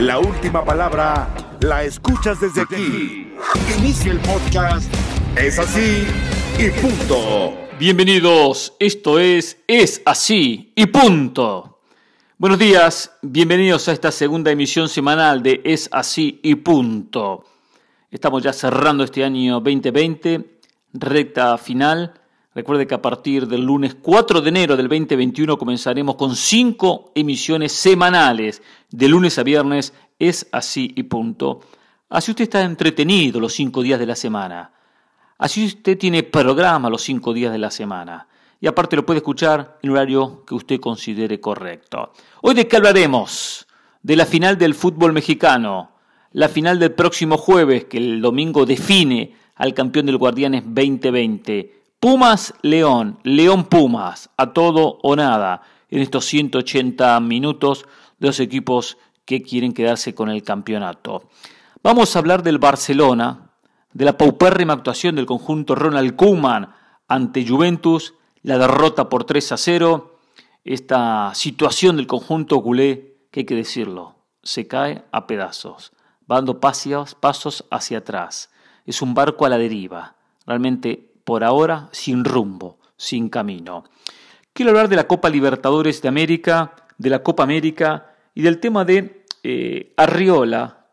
La última palabra la escuchas desde aquí. Inicia el podcast. Es así y punto. Bienvenidos, esto es Así y punto. Buenos días, bienvenidos a esta segunda emisión semanal de Es Así y punto. Estamos ya cerrando este año 2020, recta final. Recuerde que a partir del lunes 4 de enero del 2021 comenzaremos con 5 emisiones semanales. De lunes a viernes es así y punto. Así usted está entretenido los 5 días de la semana. Así usted tiene programa los 5 días de la semana. Y aparte lo puede escuchar en el horario que usted considere correcto. Hoy ¿de qué hablaremos? De la final del fútbol mexicano. La final del próximo jueves, que el domingo define al campeón del Guardianes 2020. Pumas-León, León-Pumas, a todo o nada, en estos 180 minutos de los equipos que quieren quedarse con el campeonato. Vamos a hablar del Barcelona, de la paupérrima actuación del conjunto Ronald Koeman ante Juventus, la derrota por 3-0, esta situación del conjunto culé, que hay que decirlo, se cae a pedazos, va dando pasos hacia atrás, es un barco a la deriva, realmente por ahora sin rumbo, sin camino. Quiero hablar de la Copa Libertadores de América, de la Copa América y del tema de Arriola,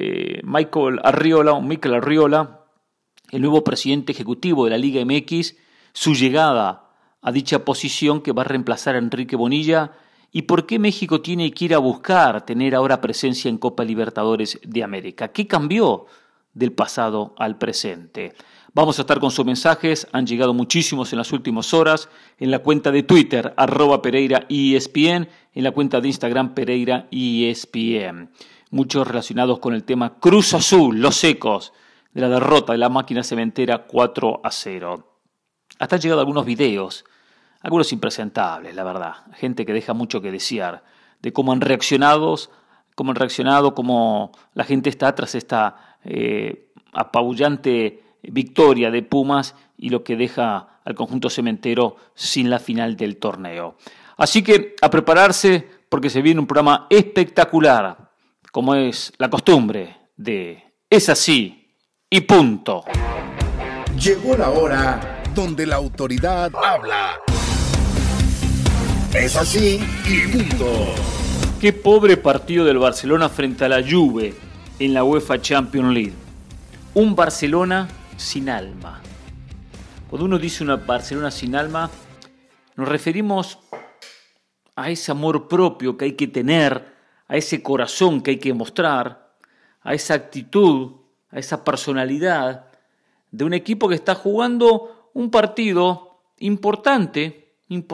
Mikel Arriola, el nuevo presidente ejecutivo de la Liga MX, su llegada a dicha posición que va a reemplazar a Enrique Bonilla y por qué México tiene que ir a buscar tener ahora presencia en Copa Libertadores de América. ¿Qué cambió del pasado al presente? Vamos a estar con sus mensajes, han llegado muchísimos en las últimas horas, en la cuenta de Twitter, @PereiraESPN, en la cuenta de Instagram, PereiraESPN. Muchos relacionados con el tema Cruz Azul, los ecos de la derrota de la máquina cementera 4-0. Hasta han llegado algunos videos, algunos impresentables, la verdad. Gente que deja mucho que desear, de cómo han reaccionado, cómo la gente está tras esta apabullante victoria de Pumas y lo que deja al conjunto cementero sin la final del torneo. Así que a prepararse porque se viene un programa espectacular, como es la costumbre de Es Así y punto. Llegó la hora donde la autoridad habla. Es así y punto. Qué pobre partido del Barcelona frente a la Juve en la UEFA Champions League. Un Barcelona sin alma. Cuando uno dice una Barcelona sin alma, nos referimos a ese amor propio que hay que tener, a ese corazón que hay que mostrar, a esa actitud, a esa personalidad de un equipo que está jugando un partido importante,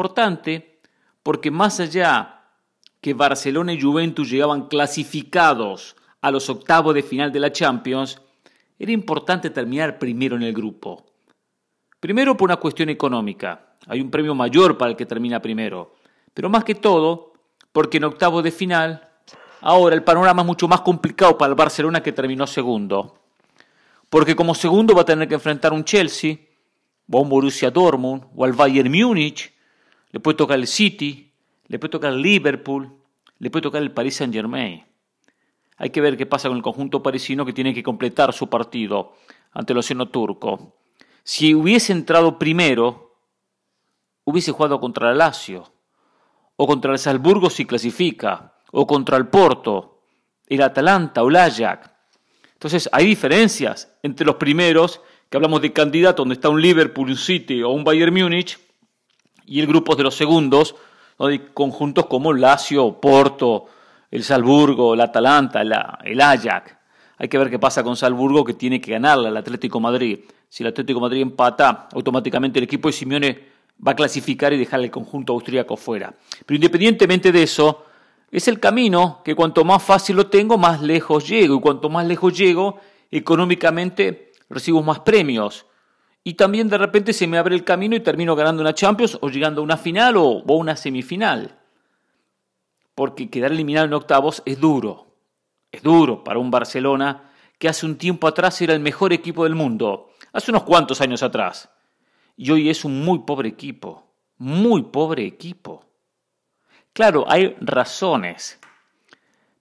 porque más allá que Barcelona y Juventus llegaban clasificados a los octavos de final de la Champions, era importante terminar primero en el grupo. Primero por una cuestión económica. Hay un premio mayor para el que termina primero. Pero más que todo, porque en octavos de final, ahora el panorama es mucho más complicado para el Barcelona que terminó segundo. Porque como segundo va a tener que enfrentar a un Chelsea, o a un Borussia Dortmund, o al Bayern Múnich. Le puede tocar el City, le puede tocar el Liverpool, le puede tocar el Paris Saint-Germain. Hay que ver qué pasa con el conjunto parisino que tiene que completar su partido ante el Océano Turco. Si hubiese entrado primero, hubiese jugado contra el Lazio, o contra el Salzburgo si clasifica, o contra el Porto, el Atalanta o el Ajax. Entonces hay diferencias entre los primeros, que hablamos de candidatos, donde está un Liverpool, un City o un Bayern Múnich, y el grupo de los segundos, donde hay conjuntos como el Lazio, Porto, el Salzburgo, el Atalanta, el Ajax. Hay que ver qué pasa con Salzburgo, que tiene que ganarle al Atlético Madrid. Si el Atlético Madrid empata, automáticamente el equipo de Simeone va a clasificar y dejar el conjunto austríaco fuera. Pero independientemente de eso, es el camino que cuanto más fácil lo tengo, más lejos llego. Y cuanto más lejos llego, económicamente recibo más premios. Y también de repente se me abre el camino y termino ganando una Champions o llegando a una final o una semifinal. Porque quedar eliminado en octavos es duro. Es duro para un Barcelona que hace un tiempo atrás era el mejor equipo del mundo. Hace unos cuantos años atrás. Y hoy es un muy pobre equipo. Muy pobre equipo. Claro, hay razones.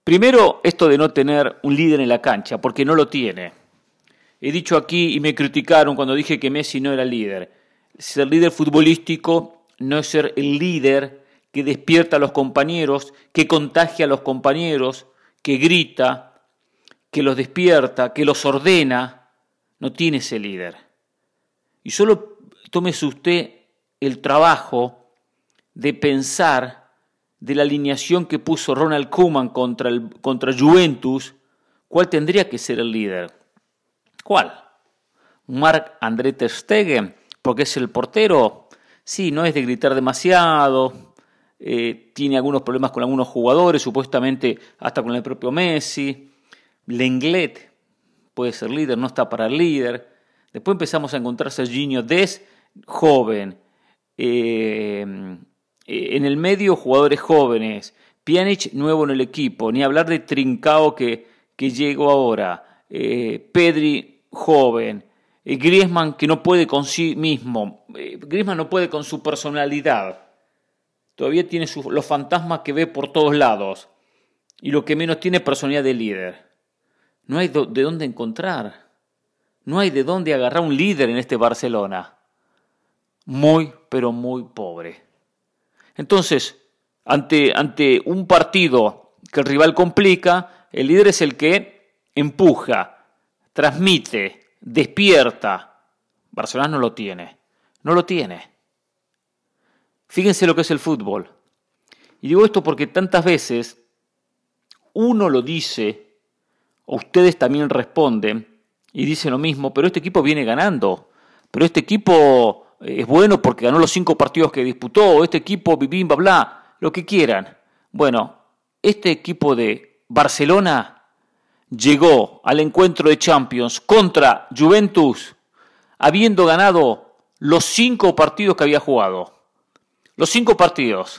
Primero, esto de no tener un líder en la cancha, porque no lo tiene. He dicho aquí y me criticaron cuando dije que Messi no era líder. Ser líder futbolístico no es ser el líder que despierta a los compañeros, que contagia a los compañeros, que grita, que los despierta, que los ordena. No tiene ese líder. Y solo tómese usted el trabajo de pensar de la alineación que puso Ronald Koeman contra Juventus, ¿cuál tendría que ser el líder? ¿Cuál? ¿Marc-André ter Stegen? Porque es el portero. Sí, no es de gritar demasiado, tiene algunos problemas con algunos jugadores, supuestamente hasta con el propio Messi. Lenglet puede ser líder, no está para el líder. Después empezamos a encontrar Serginho Dest, joven. En el medio, jugadores jóvenes. Pjanic, nuevo en el equipo. Ni hablar de Trincao que llegó ahora. Pedri, joven. Griezmann, que no puede con sí mismo. Griezmann no puede con su personalidad. Todavía tiene los fantasmas que ve por todos lados. Y lo que menos tiene es personalidad de líder. No hay de dónde encontrar. No hay de dónde agarrar un líder en este Barcelona. Muy, pero muy pobre. Entonces, ante un partido que el rival complica, el líder es el que empuja, transmite, despierta. Barcelona no lo tiene. No lo tiene. Fíjense lo que es el fútbol. Y digo esto porque tantas veces uno lo dice, o ustedes también responden, y dicen lo mismo, pero este equipo viene ganando. Pero este equipo es bueno porque ganó los 5 partidos que disputó, este equipo, bim, bla, bla, lo que quieran. Bueno, este equipo de Barcelona llegó al encuentro de Champions contra Juventus habiendo ganado los 5 partidos que había jugado. Los 5 partidos.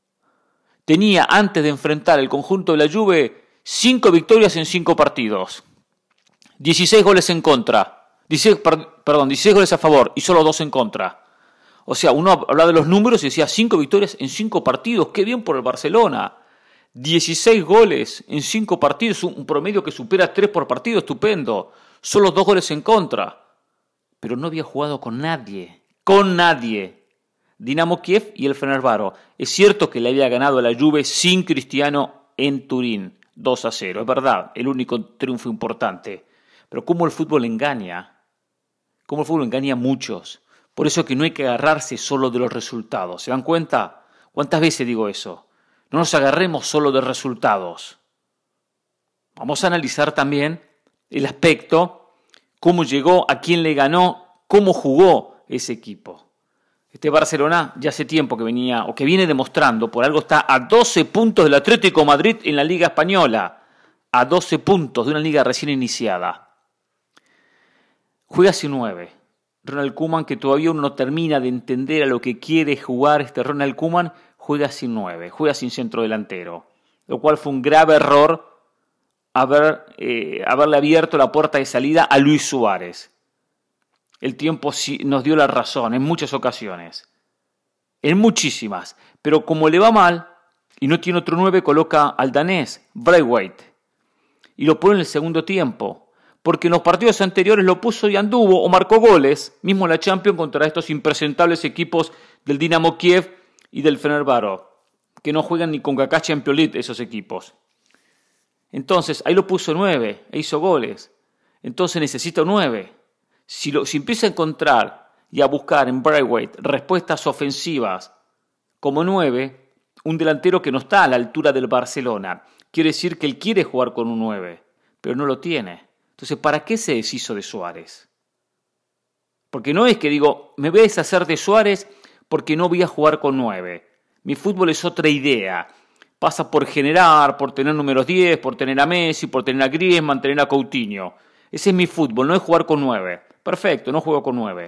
Tenía, antes de enfrentar el conjunto de la Juve, 5 victorias en 5 partidos. 16 goles en contra. 16 goles a favor y solo 2 en contra. O sea, uno hablaba de los números y decía 5 victorias en 5 partidos. ¡Qué bien por el Barcelona! 16 goles en 5 partidos, un promedio que supera 3 por partido, estupendo. Solo 2 goles en contra. Pero no había jugado con nadie. Con nadie. Dinamo Kiev y el Fenerbahce. Es cierto que le había ganado a la Juve sin Cristiano en Turín, 2-0. Es verdad, el único triunfo importante. Pero cómo el fútbol engaña. Cómo el fútbol engaña a muchos. Por eso es que no hay que agarrarse solo de los resultados. ¿Se dan cuenta? ¿Cuántas veces digo eso? No nos agarremos solo de resultados. Vamos a analizar también el aspecto, cómo llegó, a quién le ganó, cómo jugó ese equipo. Este Barcelona ya hace tiempo que venía, o que viene demostrando, por algo está a 12 puntos del Atlético de Madrid en la Liga Española. A 12 puntos de una liga recién iniciada. Juega sin 9. Ronald Koeman, que todavía uno no termina de entender a lo que quiere jugar este Ronald Koeman, juega sin 9, juega sin centro delantero. Lo cual fue un grave error haberle abierto la puerta de salida a Luis Suárez. El tiempo sí nos dio la razón en muchas ocasiones. En muchísimas. Pero como le va mal y no tiene otro 9, coloca al danés, Braithwaite. Y lo pone en el segundo tiempo. Porque en los partidos anteriores lo puso y anduvo o marcó goles. Mismo en la Champions contra estos impresentables equipos del Dinamo Kiev y del Fenerbahce. Que no juegan ni con CONCACAF Champions League esos equipos. Entonces ahí lo puso 9 e hizo goles. Entonces necesita 9. Si empieza a encontrar y a buscar en Braithwaite respuestas ofensivas como 9, un delantero que no está a la altura del Barcelona, quiere decir que él quiere jugar con un 9, pero no lo tiene. Entonces, ¿para qué se deshizo de Suárez? Porque no es que digo, me voy a deshacer de Suárez porque no voy a jugar con 9. Mi fútbol es otra idea. Pasa por generar, por tener números 10, por tener a Messi, por tener a Griezmann, tener a Coutinho. Ese es mi fútbol, no es jugar con 9. Perfecto, no juego con 9.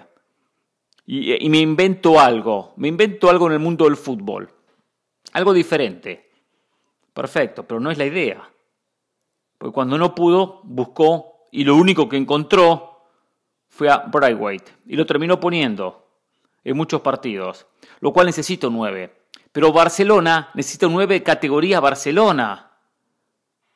Y me invento algo. Me invento algo en el mundo del fútbol. Algo diferente. Perfecto, pero no es la idea. Porque cuando no pudo, buscó y lo único que encontró fue a Braithwaite. Y lo terminó poniendo en muchos partidos. Lo cual necesita un 9. Pero Barcelona necesita un 9 categoría Barcelona.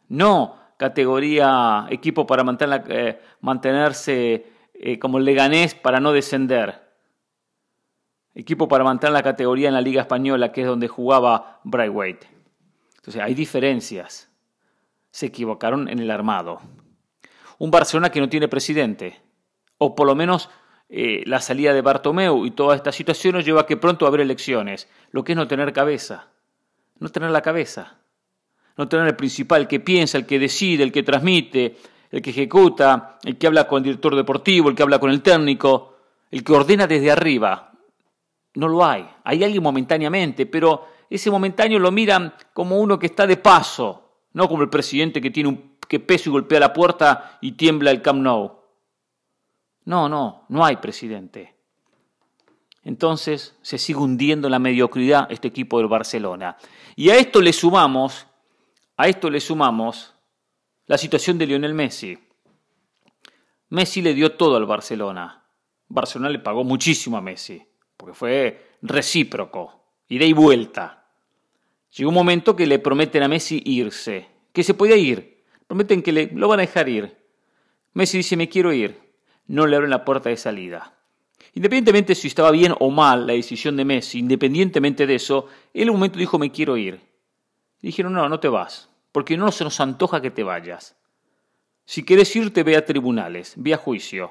No categoría equipo para mantenerse como el Leganés para no descender. Equipo para mantener la categoría en la Liga Española, que es donde jugaba Braithwaite. Entonces hay diferencias. Se equivocaron en el armado. Un Barcelona que no tiene presidente, o por lo menos la salida de Bartomeu y toda esta situación nos lleva a que pronto va a haber elecciones, lo que es no tener cabeza, no tener la cabeza, no tener el principal, el que piensa, el que decide, el que transmite, el que ejecuta, el que habla con el director deportivo, el que habla con el técnico, el que ordena desde arriba. No lo hay. Hay alguien momentáneamente, pero ese momentáneo lo miran como uno que está de paso, no como el presidente que pesa y golpea la puerta y tiembla el Camp Nou. No hay presidente. Entonces se sigue hundiendo en la mediocridad este equipo del Barcelona. Y a esto le sumamos la situación de Lionel Messi. Messi le dio todo al Barcelona. Barcelona le pagó muchísimo a Messi, porque fue recíproco, ida y vuelta. Llegó un momento que le prometen a Messi irse, que se podía ir. Prometen que lo van a dejar ir. Messi dice, me quiero ir. No le abren la puerta de salida. Independientemente si estaba bien o mal la decisión de Messi, independientemente de eso, él en un momento dijo, me quiero ir. Y dijeron, no te vas, porque no se nos antoja que te vayas. Si querés irte, ve a tribunales, ve a juicio.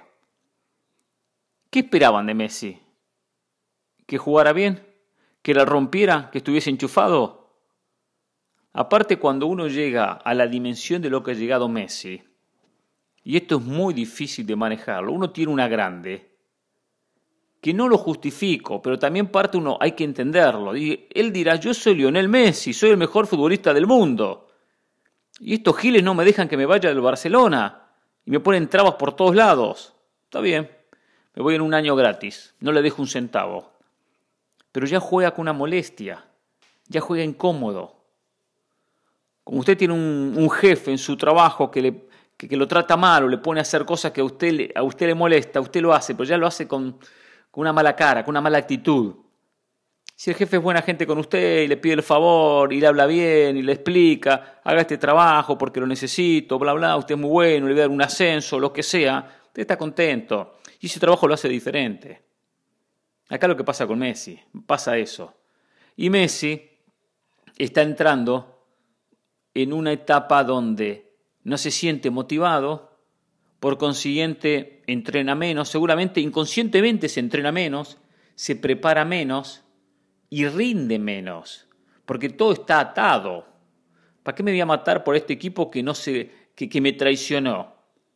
¿Qué esperaban de Messi? ¿Que jugara bien? ¿Que la rompiera? ¿Que estuviese enchufado? Aparte, cuando uno llega a la dimensión de lo que ha llegado Messi, y esto es muy difícil de manejarlo, uno tiene una grande, que no lo justifico, pero también parte uno hay que entenderlo. Y él dirá, yo soy Lionel Messi, soy el mejor futbolista del mundo. Y estos giles no me dejan que me vaya del Barcelona, y me ponen trabas por todos lados. Está bien, me voy en un año gratis, no le dejo un centavo. Pero ya juega con una molestia, ya juega incómodo. Como usted tiene un jefe en su trabajo que lo trata mal o le pone a hacer cosas que a usted le molesta, usted lo hace, pero ya lo hace con una mala cara, con una mala actitud. Si el jefe es buena gente con usted y le pide el favor y le habla bien y le explica, haga este trabajo porque lo necesito, bla, bla, usted es muy bueno, le voy a dar un ascenso, lo que sea, usted está contento. Y ese trabajo lo hace diferente. Acá lo que pasa con Messi, pasa eso. Y Messi está entrando en una etapa donde no se siente motivado, por consiguiente entrena menos, seguramente inconscientemente se entrena menos, se prepara menos y rinde menos, porque todo está atado. ¿Para qué me voy a matar por este equipo que me traicionó?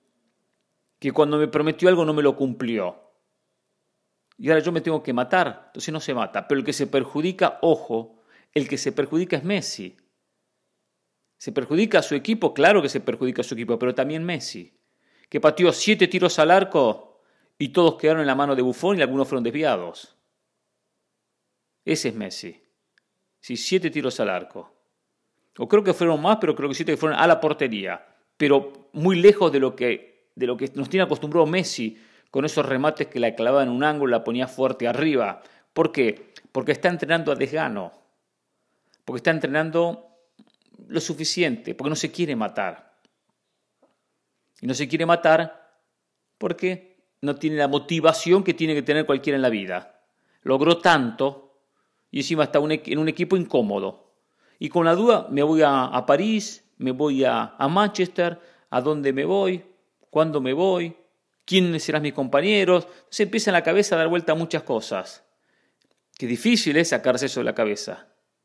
Que cuando me prometió algo no me lo cumplió. Y ahora yo me tengo que matar, entonces no se mata. Pero el que se perjudica, ojo, el que se perjudica es Messi. ¿Se perjudica a su equipo? Claro que se perjudica a su equipo, pero también Messi, que pateó 7 tiros al arco y todos quedaron en la mano de Buffon y algunos fueron desviados. Ese es Messi. Sí, 7 tiros al arco. O creo que fueron más, pero creo que 7 que fueron a la portería. Pero muy lejos de lo que nos tiene acostumbrado Messi, con esos remates que la clavaba en un ángulo, la ponía fuerte arriba. ¿Por qué? Porque está entrenando a desgano. Porque está entrenando lo suficiente, porque no se quiere matar. Y no se quiere matar porque no tiene la motivación que tiene que tener cualquiera en la vida. Logró tanto y encima está en un equipo incómodo. Y con la duda, me voy a París, me voy a Manchester, ¿a dónde me voy? ¿Cuándo me voy? ¿Quiénes serán mis compañeros? Entonces empieza en la cabeza a dar vuelta a muchas cosas. Qué difícil es sacarse eso de la cabeza.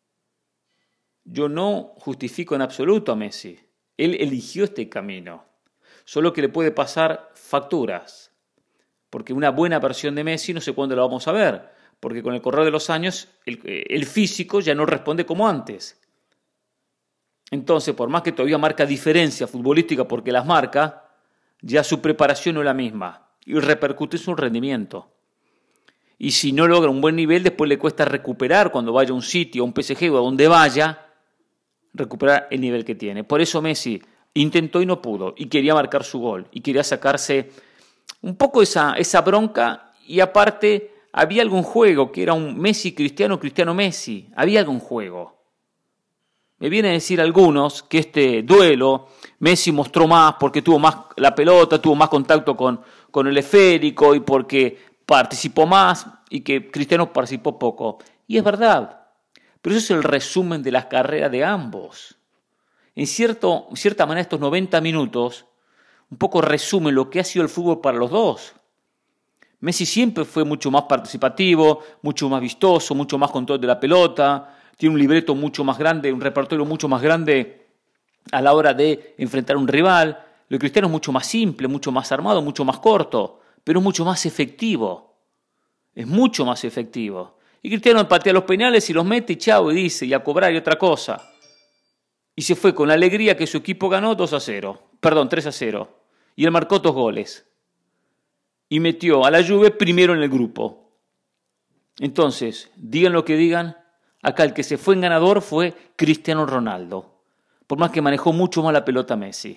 Yo no justifico en absoluto a Messi. Él eligió este camino. Solo que le puede pasar facturas. Porque una buena versión de Messi no sé cuándo la vamos a ver. Porque con el correr de los años el físico ya no responde como antes. Entonces, por más que todavía marca diferencia futbolística porque las marca, ya su preparación no es la misma. Y repercute en su rendimiento. Y si no logra un buen nivel, después le cuesta recuperar cuando vaya a un sitio, a un PSG o a donde vaya, recuperar el nivel que tiene. Por eso Messi intentó y no pudo, y quería marcar su gol, y quería sacarse un poco esa bronca, y aparte había algún juego, que era un Messi Cristiano, Cristiano Messi, había algún juego. Me vienen a decir algunos que este duelo Messi mostró más porque tuvo más la pelota, tuvo más contacto con el esférico y porque participó más y que Cristiano participó poco. Y es verdad, pero eso es el resumen de las carreras de ambos. En cierta manera estos 90 minutos un poco resumen lo que ha sido el fútbol para los dos. Messi siempre fue mucho más participativo, mucho más vistoso, mucho más control de la pelota, tiene un libreto mucho más grande, un repertorio mucho más grande a la hora de enfrentar a un rival. Lo de Cristiano es mucho más simple, mucho más armado, mucho más corto, pero es mucho más efectivo. Es mucho más efectivo. Y Cristiano patea los penales y los mete y chao, y dice, y a cobrar y otra cosa. Y se fue con la alegría que su equipo ganó 3-0. Y él marcó 2 goles. Y metió a la Juve primero en el grupo. Entonces, digan lo que digan, acá el que se fue en ganador fue Cristiano Ronaldo. Por más que manejó mucho más la pelota Messi.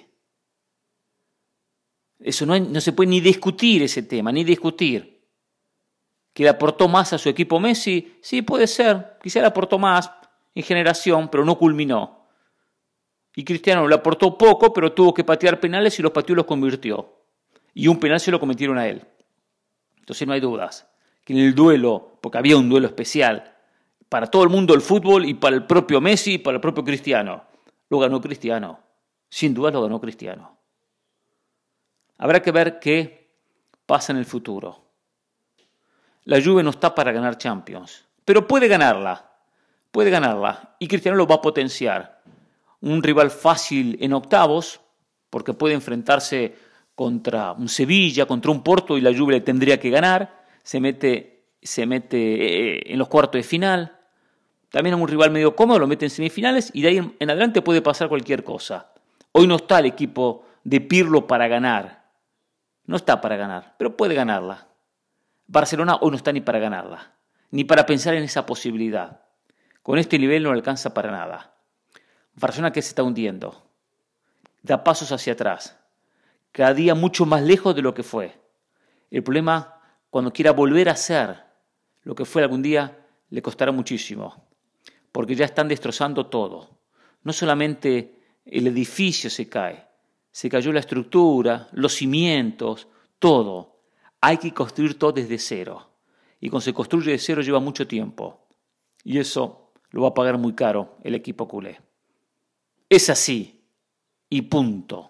Eso no se puede ni discutir ese tema, ni discutir. ¿Que le aportó más a su equipo Messi? Sí, puede ser. Quizá le aportó más en generación, pero no culminó. Y Cristiano le aportó poco, pero tuvo que patear penales y los pateó y los convirtió. Y un penal se lo cometieron a él. Entonces no hay dudas que en el duelo, porque había un duelo especial para todo el mundo del fútbol y para el propio Messi y para el propio Cristiano, lo ganó Cristiano. Sin duda lo ganó Cristiano. Habrá que ver qué pasa en el futuro. La Juve no está para ganar Champions, pero puede ganarla. Y Cristiano lo va a potenciar. Un rival fácil en octavos, porque puede enfrentarse contra un Sevilla, contra un Porto y la Juve le tendría que ganar. Se mete en los cuartos de final. También es un rival medio cómodo, lo mete en semifinales y de ahí en adelante puede pasar cualquier cosa. Hoy no está el equipo de Pirlo para ganar. No está para ganar, pero puede ganarla. Barcelona hoy no está ni para ganarla, ni para pensar en esa posibilidad. Con este nivel no alcanza para nada. Barcelona que se está hundiendo, da pasos hacia atrás, cada día mucho más lejos de lo que fue. El problema, cuando quiera volver a ser lo que fue algún día, le costará muchísimo, porque ya están destrozando todo. No solamente el edificio se cae, se cayó la estructura, los cimientos, todo. Hay que construir todo desde cero, y cuando se construye de cero lleva mucho tiempo, y eso lo va a pagar muy caro el equipo culé. Es así, y punto.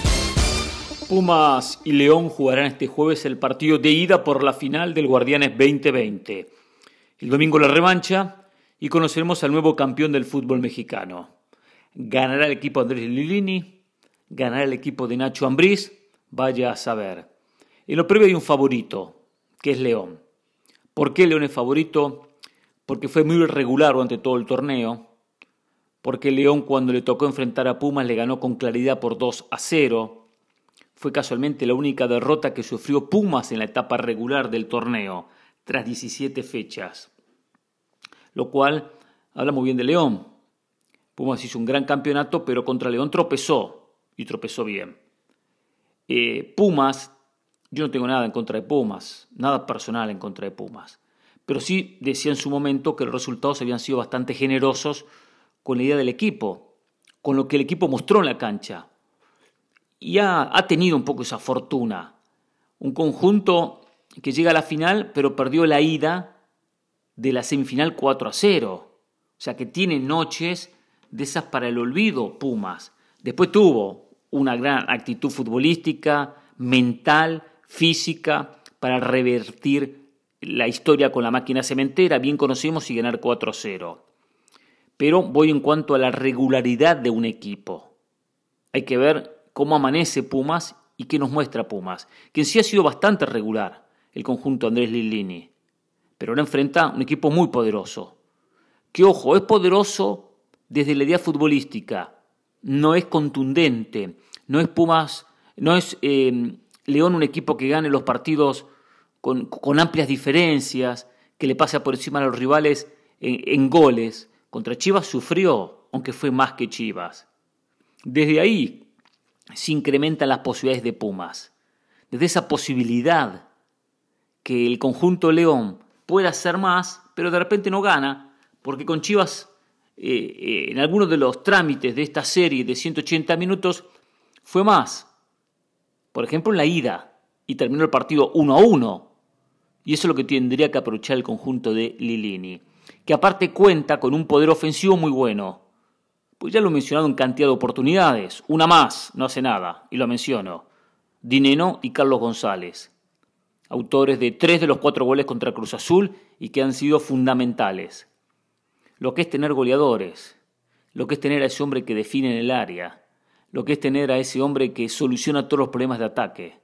Pumas y León jugarán este jueves el partido de ida por la final del Guardianes 2020. El domingo la revancha y conoceremos al nuevo campeón del fútbol mexicano. ¿Ganará el equipo de Andrés Lilini? ¿Ganará el equipo de Nacho Ambriz? Vaya a saber. En lo previo hay un favorito, que es León. ¿Por qué León es favorito? Porque fue muy irregular durante todo el torneo. Porque León, cuando le tocó enfrentar a Pumas, le ganó con claridad por 2-0. Fue casualmente la única derrota que sufrió Pumas en la etapa regular del torneo, tras 17 fechas. Lo cual habla muy bien de León. Pumas hizo un gran campeonato, pero contra León tropezó, y tropezó bien. Pumas, yo no tengo nada en contra de Pumas, nada personal en contra de Pumas. Pero sí decía en su momento que los resultados habían sido bastante generosos con la idea del equipo, con lo que el equipo mostró en la cancha. Y ha tenido un poco esa fortuna. Un conjunto que llega a la final, pero perdió la ida de la semifinal 4-0. O sea que tiene noches de esas para el olvido Pumas. Después tuvo una gran actitud futbolística, mental, física, para revertir la historia con la máquina cementera, bien conocemos, y ganar 4-0. Pero voy en cuanto a la regularidad de un equipo. Hay que ver cómo amanece Pumas y qué nos muestra Pumas, que en sí ha sido bastante regular el conjunto Andrés Lilini. Pero ahora enfrenta un equipo muy poderoso. Que ojo, es poderoso desde la idea futbolística. No es contundente. No es Pumas, no es León un equipo que gane los partidos con amplias diferencias, que le pasa por encima a los rivales en goles. Contra Chivas sufrió, aunque fue más que Chivas. Desde ahí se incrementan las posibilidades de Pumas. Desde esa posibilidad que el conjunto León pueda hacer más, pero de repente no gana, porque con Chivas en algunos de los trámites de esta serie de 180 minutos fue más. Por ejemplo, en la ida, y terminó el partido 1-1. Y eso es lo que tendría que aprovechar el conjunto de Lilini, que aparte cuenta con un poder ofensivo muy bueno. Pues ya lo he mencionado en cantidad de oportunidades. Una más, no hace nada, y lo menciono. Dineno y Carlos González, autores de 3 de los 4 goles contra Cruz Azul y que han sido fundamentales. Lo que es tener goleadores, lo que es tener a ese hombre que define en el área, lo que es tener a ese hombre que soluciona todos los problemas de ataque.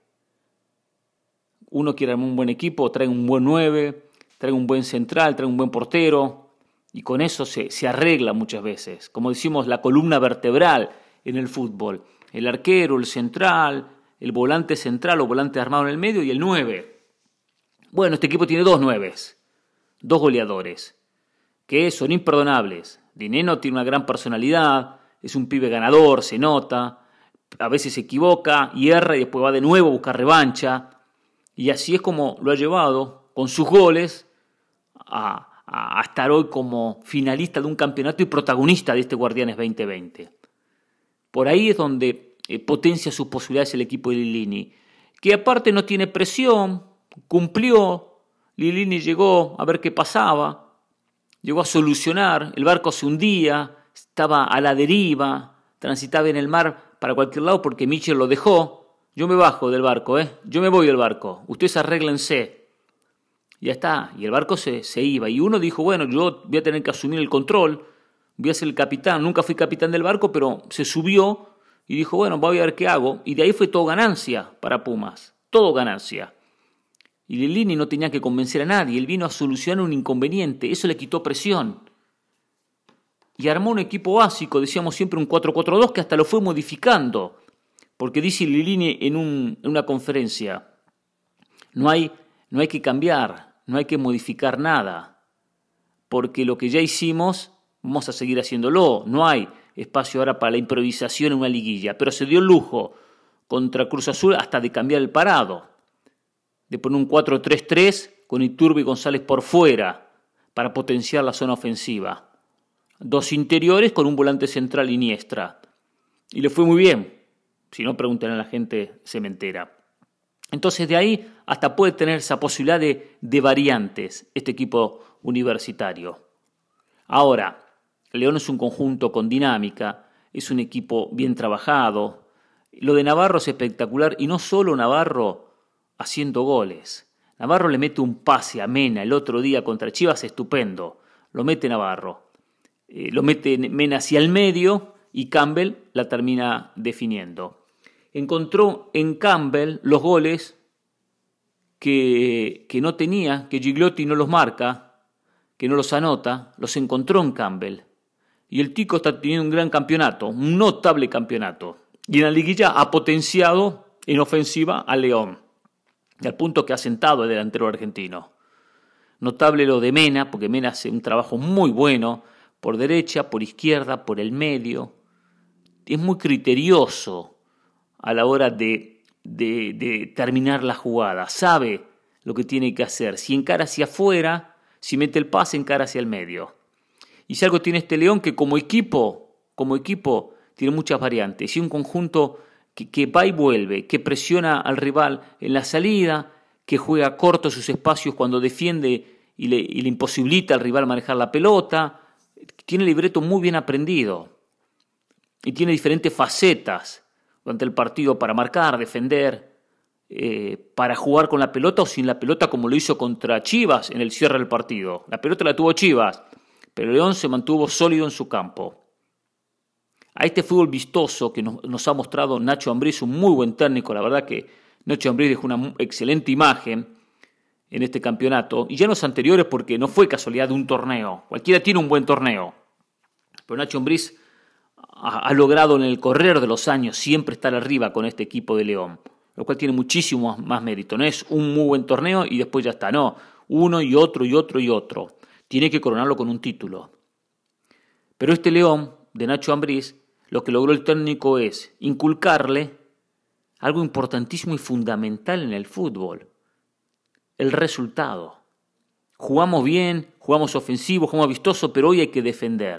Uno quiere armar un buen equipo, trae un buen 9, trae un buen central, trae un buen portero, y con eso se arregla muchas veces. Como decimos, la columna vertebral en el fútbol. El arquero, el central, el volante central o volante armado en el medio y el 9. Bueno, este equipo tiene 2 9s, 2 goleadores, que son imperdonables. Dineno tiene una gran personalidad, es un pibe ganador, se nota, a veces se equivoca y erra y después va de nuevo a buscar revancha. Y así es como lo ha llevado, con sus goles, a estar hoy como finalista de un campeonato y protagonista de este Guardianes 2020. Por ahí es donde potencia sus posibilidades el equipo de Lilini, que aparte no tiene presión, cumplió, Lilini llegó a ver qué pasaba, llegó a solucionar, el barco se hundía, estaba a la deriva, transitaba en el mar para cualquier lado porque Michel lo dejó. Yo me bajo del barco, yo me voy del barco, ustedes arréglense. Ya está, y el barco se iba. Y uno dijo, bueno, yo voy a tener que asumir el control, voy a ser el capitán. Nunca fui capitán del barco, pero se subió y dijo, bueno, voy a ver qué hago. Y de ahí fue todo ganancia para Pumas, todo ganancia. Y Lilini no tenía que convencer a nadie, él vino a solucionar un inconveniente, eso le quitó presión. Y armó un equipo básico, decíamos siempre un 4-4-2, que hasta lo fue modificando. Porque dice Lilini en una conferencia, no hay que cambiar, no hay que modificar nada, porque lo que ya hicimos, vamos a seguir haciéndolo, no hay espacio ahora para la improvisación en una liguilla, pero se dio el lujo contra Cruz Azul hasta de cambiar el parado, de poner un 4-3-3 con Iturbe y González por fuera, para potenciar la zona ofensiva. 2 interiores con un volante central Iniestra, y le fue muy bien. Si no, preguntan a la gente cementera. Entonces de ahí hasta puede tener esa posibilidad de variantes este equipo universitario. Ahora, León es un conjunto con dinámica, es un equipo bien trabajado. Lo de Navarro es espectacular y no solo Navarro haciendo goles. Navarro le mete un pase a Mena el otro día contra Chivas estupendo. Lo mete Navarro. Lo mete Mena hacia el medio y Campbell la termina definiendo. Encontró en Campbell los goles que no tenía, que Gigliotti no los marca, que no los anota, los encontró en Campbell. Y el Tico está teniendo un gran campeonato, un notable campeonato. Y en la liguilla ha potenciado en ofensiva a León, al punto que ha sentado el delantero argentino. Notable lo de Mena, porque Mena hace un trabajo muy bueno, por derecha, por izquierda, por el medio. Es muy criterioso a la hora de terminar la jugada. Sabe lo que tiene que hacer. Si encara hacia afuera, si mete el pase, encara hacia el medio. Y si algo tiene este León, que como equipo tiene muchas variantes. Y un conjunto que va y vuelve, que presiona al rival en la salida, que juega corto sus espacios cuando defiende y le imposibilita al rival manejar la pelota. Tiene el libreto muy bien aprendido. Y tiene diferentes facetas durante el partido para marcar, defender, para jugar con la pelota o sin la pelota como lo hizo contra Chivas en el cierre del partido. La pelota la tuvo Chivas, pero León se mantuvo sólido en su campo. A este fútbol vistoso que nos ha mostrado Nacho Ambriz, un muy buen técnico, la verdad que Nacho Ambriz dejó una excelente imagen en este campeonato, y ya en los anteriores porque no fue casualidad de un torneo, cualquiera tiene un buen torneo, pero Nacho Ambriz ha logrado en el correr de los años siempre estar arriba con este equipo de León, lo cual tiene muchísimo más mérito. No es un muy buen torneo y después ya está, no, uno y otro y otro y otro. Tiene que coronarlo con un título. Pero este León de Nacho Ambriz, lo que logró el técnico es inculcarle algo importantísimo y fundamental en el fútbol: el resultado. Jugamos bien, jugamos ofensivo, jugamos vistoso, pero hoy hay que defender.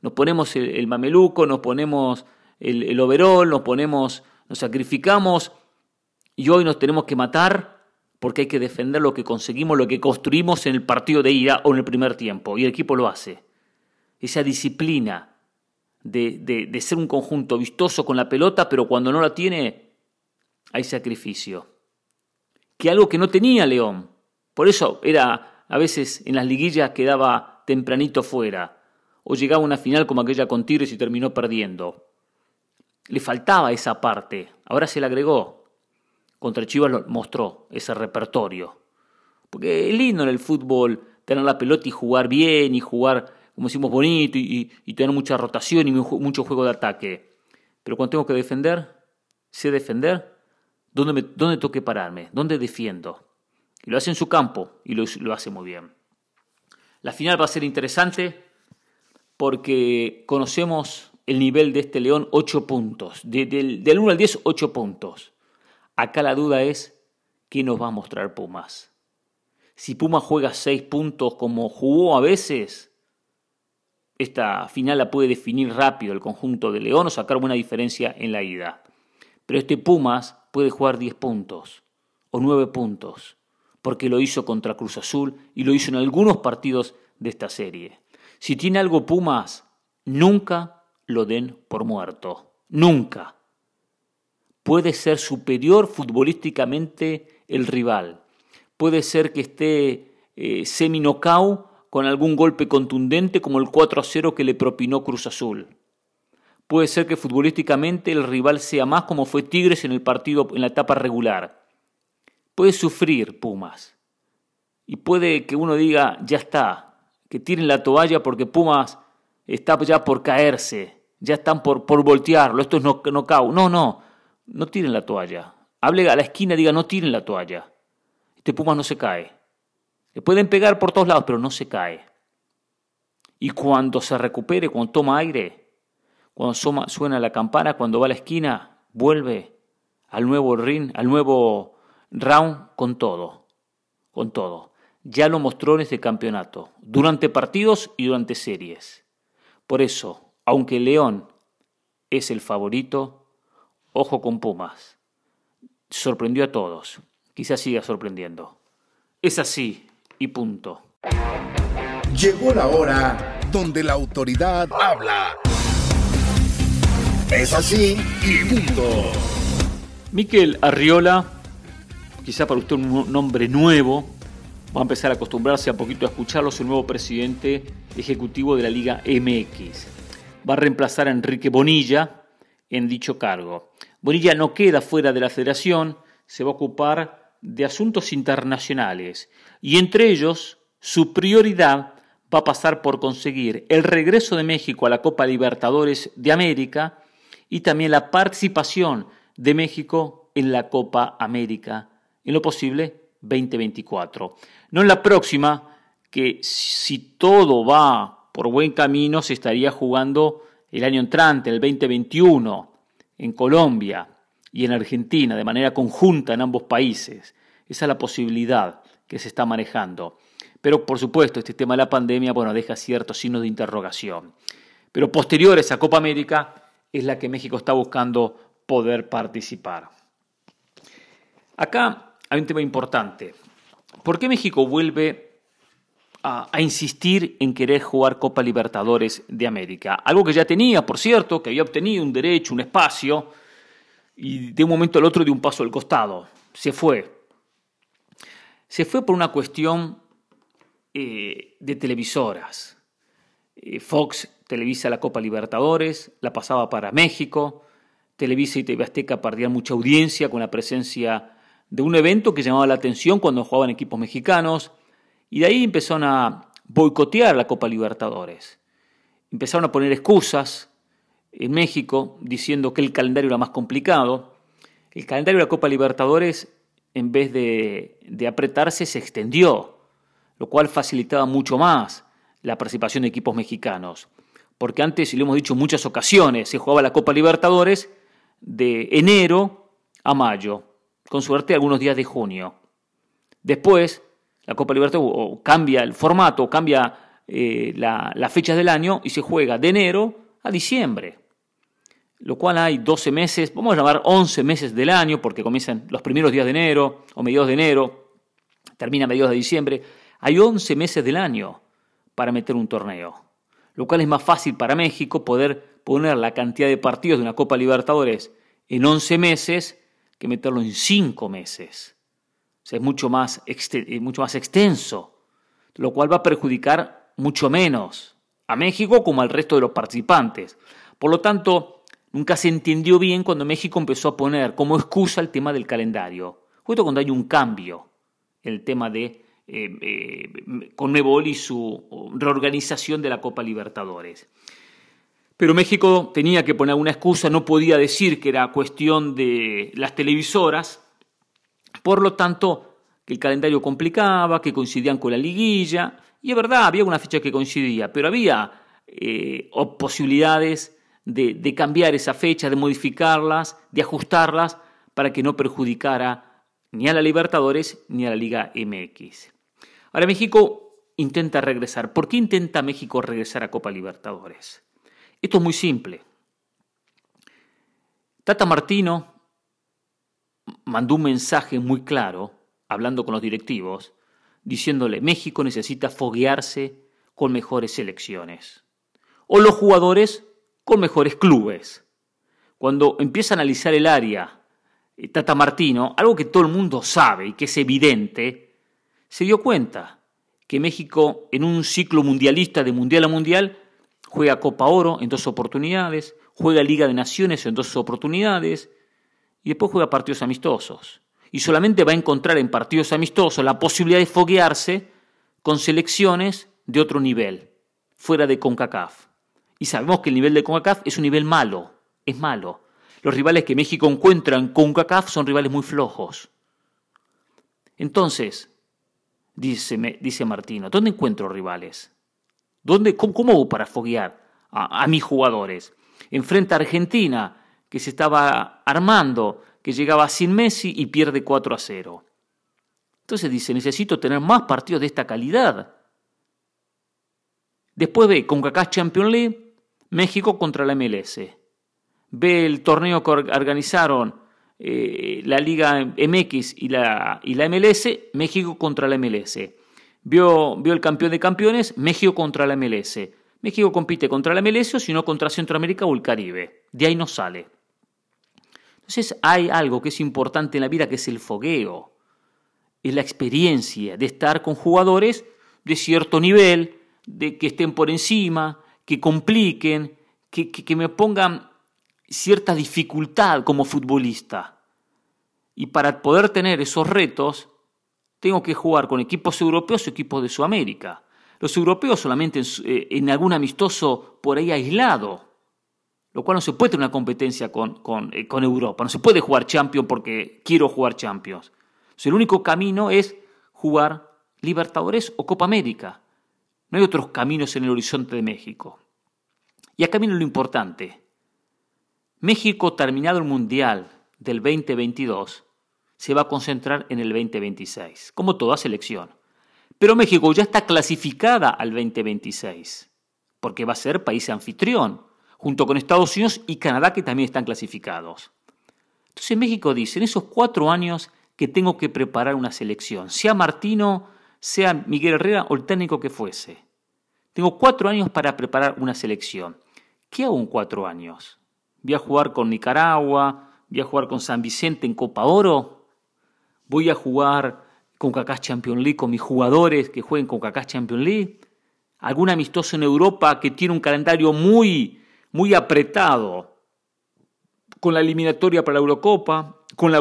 Nos ponemos el mameluco, nos ponemos el overol, nos sacrificamos y hoy nos tenemos que matar porque hay que defender lo que conseguimos, lo que construimos en el partido de ida o en el primer tiempo. Y el equipo lo hace. Esa disciplina de ser un conjunto vistoso con la pelota, pero cuando no la tiene, hay sacrificio. Que algo que no tenía León. Por eso era, a veces en las liguillas quedaba tempranito fuera. O llegaba a una final como aquella con Tigres y terminó perdiendo. Le faltaba esa parte. Ahora se le agregó. Contra Chivas lo mostró ese repertorio. Porque es lindo en el fútbol tener la pelota y jugar bien y jugar, como decimos, bonito y tener mucha rotación y mucho juego de ataque. Pero cuando tengo que defender, sé defender, ¿dónde tengo que pararme? ¿Dónde defiendo? Y lo hace en su campo y lo hace muy bien. La final va a ser interesante porque conocemos el nivel de este León, 8 puntos. Del 1 al 10, 8 puntos. Acá la duda es, ¿qué nos va a mostrar Pumas? Si Pumas juega 6 puntos como jugó a veces, esta final la puede definir rápido el conjunto de León o sacar buena diferencia en la ida. Pero este Pumas puede jugar 10 puntos o 9 puntos, porque lo hizo contra Cruz Azul y lo hizo en algunos partidos de esta serie. Si tiene algo Pumas, nunca lo den por muerto. Nunca. Puede ser superior futbolísticamente el rival. Puede ser que esté semi-knockout con algún golpe contundente como el 4-0 que le propinó Cruz Azul. Puede ser que futbolísticamente el rival sea más como fue Tigres en el partido en la etapa regular. Puede sufrir Pumas. Y puede que uno diga, ya está, que tiren la toalla porque Pumas está ya por caerse, ya están por voltearlo, esto es knockout. No tiren la toalla. Hable a la esquina y diga, no tiren la toalla. Este Pumas no se cae. Le pueden pegar por todos lados, pero no se cae. Y cuando se recupere, cuando toma aire, cuando suena la campana, cuando va a la esquina, vuelve al nuevo ring, al nuevo round con todo. Con todo. Ya lo mostró en este campeonato, durante partidos y durante series. Por eso, aunque León es el favorito, ojo con Pumas. Sorprendió a todos. Quizás siga sorprendiendo. Es así y punto. Llegó la hora donde la autoridad habla. Es así y punto. Mikel Arriola, quizá para usted un nombre nuevo, va a empezar a acostumbrarse a poquito a escucharlo, es el nuevo presidente ejecutivo de la Liga MX. Va a reemplazar a Enrique Bonilla en dicho cargo. Bonilla no queda fuera de la federación, se va a ocupar de asuntos internacionales y entre ellos su prioridad va a pasar por conseguir el regreso de México a la Copa Libertadores de América y también la participación de México en la Copa América, en lo posible 2024. No en la próxima, que si todo va por buen camino se estaría jugando el año entrante, el 2021, en Colombia y en Argentina, de manera conjunta en ambos países. Esa es la posibilidad que se está manejando. Pero, por supuesto, este tema de la pandemia, deja ciertos signos de interrogación. Pero posterior a esa Copa América es la que México está buscando poder participar. Acá hay un tema importante. ¿Por qué México vuelve a insistir en querer jugar Copa Libertadores de América? Algo que ya tenía, por cierto, que había obtenido un derecho, un espacio, y de un momento al otro dio un paso al costado. Se fue. Se fue por una cuestión de televisoras. Fox televisa la Copa Libertadores, la pasaba para México. Televisa y TV Azteca perdían mucha audiencia con la presencia de un evento que llamaba la atención cuando jugaban equipos mexicanos. Y de ahí empezaron a boicotear la Copa Libertadores. Empezaron a poner excusas en México diciendo que el calendario era más complicado. El calendario de la Copa Libertadores, en vez de apretarse, se extendió, lo cual facilitaba mucho más la participación de equipos mexicanos. Porque antes, y lo hemos dicho en muchas ocasiones, se jugaba la Copa Libertadores de enero a mayo, con suerte algunos días de junio. Después, la Copa Libertadores o cambia el formato, cambia las fechas del año y se juega de enero a diciembre. Lo cual hay 12 meses, vamos a llamar 11 meses del año, porque comienzan los primeros días de enero o mediados de enero, termina a mediados de diciembre. Hay 11 meses del año para meter un torneo, lo cual es más fácil para México poder poner la cantidad de partidos de una Copa Libertadores en 11 meses que meterlo en 5 meses. O sea, es mucho más extenso, lo cual va a perjudicar mucho menos a México como al resto de los participantes. Por lo tanto, nunca se entendió bien cuando México empezó a poner como excusa el tema del calendario, justo cuando hay un cambio, el tema de Conmebol y su reorganización de la Copa Libertadores. Pero México tenía que poner una excusa, no podía decir que era cuestión de las televisoras, por lo tanto, que el calendario complicaba, que coincidían con la liguilla, y es verdad, había una fecha que coincidía, pero había posibilidades de cambiar esa fecha, de modificarlas, de ajustarlas, para que no perjudicara ni a la Libertadores ni a la Liga MX. Ahora México intenta regresar. ¿Por qué intenta México regresar a Copa Libertadores? Esto es muy simple. Tata Martino mandó un mensaje muy claro, hablando con los directivos, diciéndole: México necesita foguearse con mejores selecciones, o los jugadores con mejores clubes. Cuando empieza a analizar el área Tata Martino, algo que todo el mundo sabe y que es evidente, se dio cuenta que México en un ciclo mundialista de mundial a mundial juega Copa Oro en 2 oportunidades, juega Liga de Naciones en 2 oportunidades y después juega partidos amistosos. Y solamente va a encontrar en partidos amistosos la posibilidad de foguearse con selecciones de otro nivel, fuera de CONCACAF. Y sabemos que el nivel de CONCACAF es un nivel malo, es malo. Los rivales que México encuentra en CONCACAF son rivales muy flojos. Entonces, dice Martino, ¿dónde encuentro rivales? ¿Cómo hago para foguear a mis jugadores? Enfrenta a Argentina, que se estaba armando, que llegaba sin Messi y pierde 4-0. Entonces dice, necesito tener más partidos de esta calidad. Después ve CONCACAF Champions League, México contra la MLS. Ve el torneo que organizaron la Liga MX y la MLS, México contra la MLS. Vio el campeón de campeones, México contra la MLS. México compite contra la MLS o si no contra Centroamérica o el Caribe. De ahí no sale. Entonces hay algo que es importante en la vida, que es el fogueo. Es la experiencia de estar con jugadores de cierto nivel, de que estén por encima, que compliquen, que me pongan cierta dificultad como futbolista. Y para poder tener esos retos, tengo que jugar con equipos europeos o equipos de Sudamérica. Los europeos solamente en algún amistoso por ahí aislado, lo cual no se puede tener una competencia con Europa. No se puede jugar Champions porque quiero jugar Champions. Entonces, el único camino es jugar Libertadores o Copa América. No hay otros caminos en el horizonte de México. Y acá viene lo importante. México, terminado el Mundial del 2022, se va a concentrar en el 2026, como toda selección. Pero México ya está clasificada al 2026, porque va a ser país anfitrión, junto con Estados Unidos y Canadá, que también están clasificados. Entonces México dice, en esos 4 años que tengo que preparar una selección, sea Martino, sea Miguel Herrera o el técnico que fuese, tengo 4 años para preparar una selección. ¿Qué hago en 4 años? ¿Voy a jugar con Nicaragua? ¿Voy a jugar con San Vicente en Copa Oro? ¿Voy a jugar con CONCACAF Champions League con mis jugadores que jueguen con CONCACAF Champions League? ¿Algún amistoso en Europa que tiene un calendario muy apretado, con la eliminatoria para la Eurocopa, con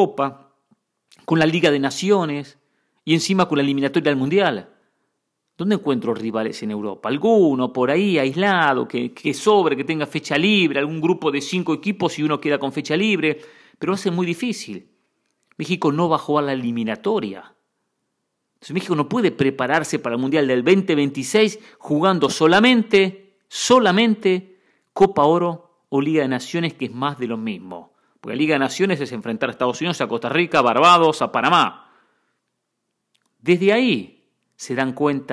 la Liga de Naciones y encima con la eliminatoria del Mundial? ¿Dónde encuentro rivales en Europa? Alguno por ahí aislado, que sobre, que tenga fecha libre, algún grupo de 5 equipos y uno queda con fecha libre, pero va a ser muy difícil. México no va a jugar la eliminatoria. Entonces México no puede prepararse para el Mundial del 2026 jugando solamente Copa Oro o Liga de Naciones, que es más de lo mismo. Porque la Liga de Naciones es enfrentar a Estados Unidos, a Costa Rica, a Barbados, a Panamá. Desde ahí se dan cuenta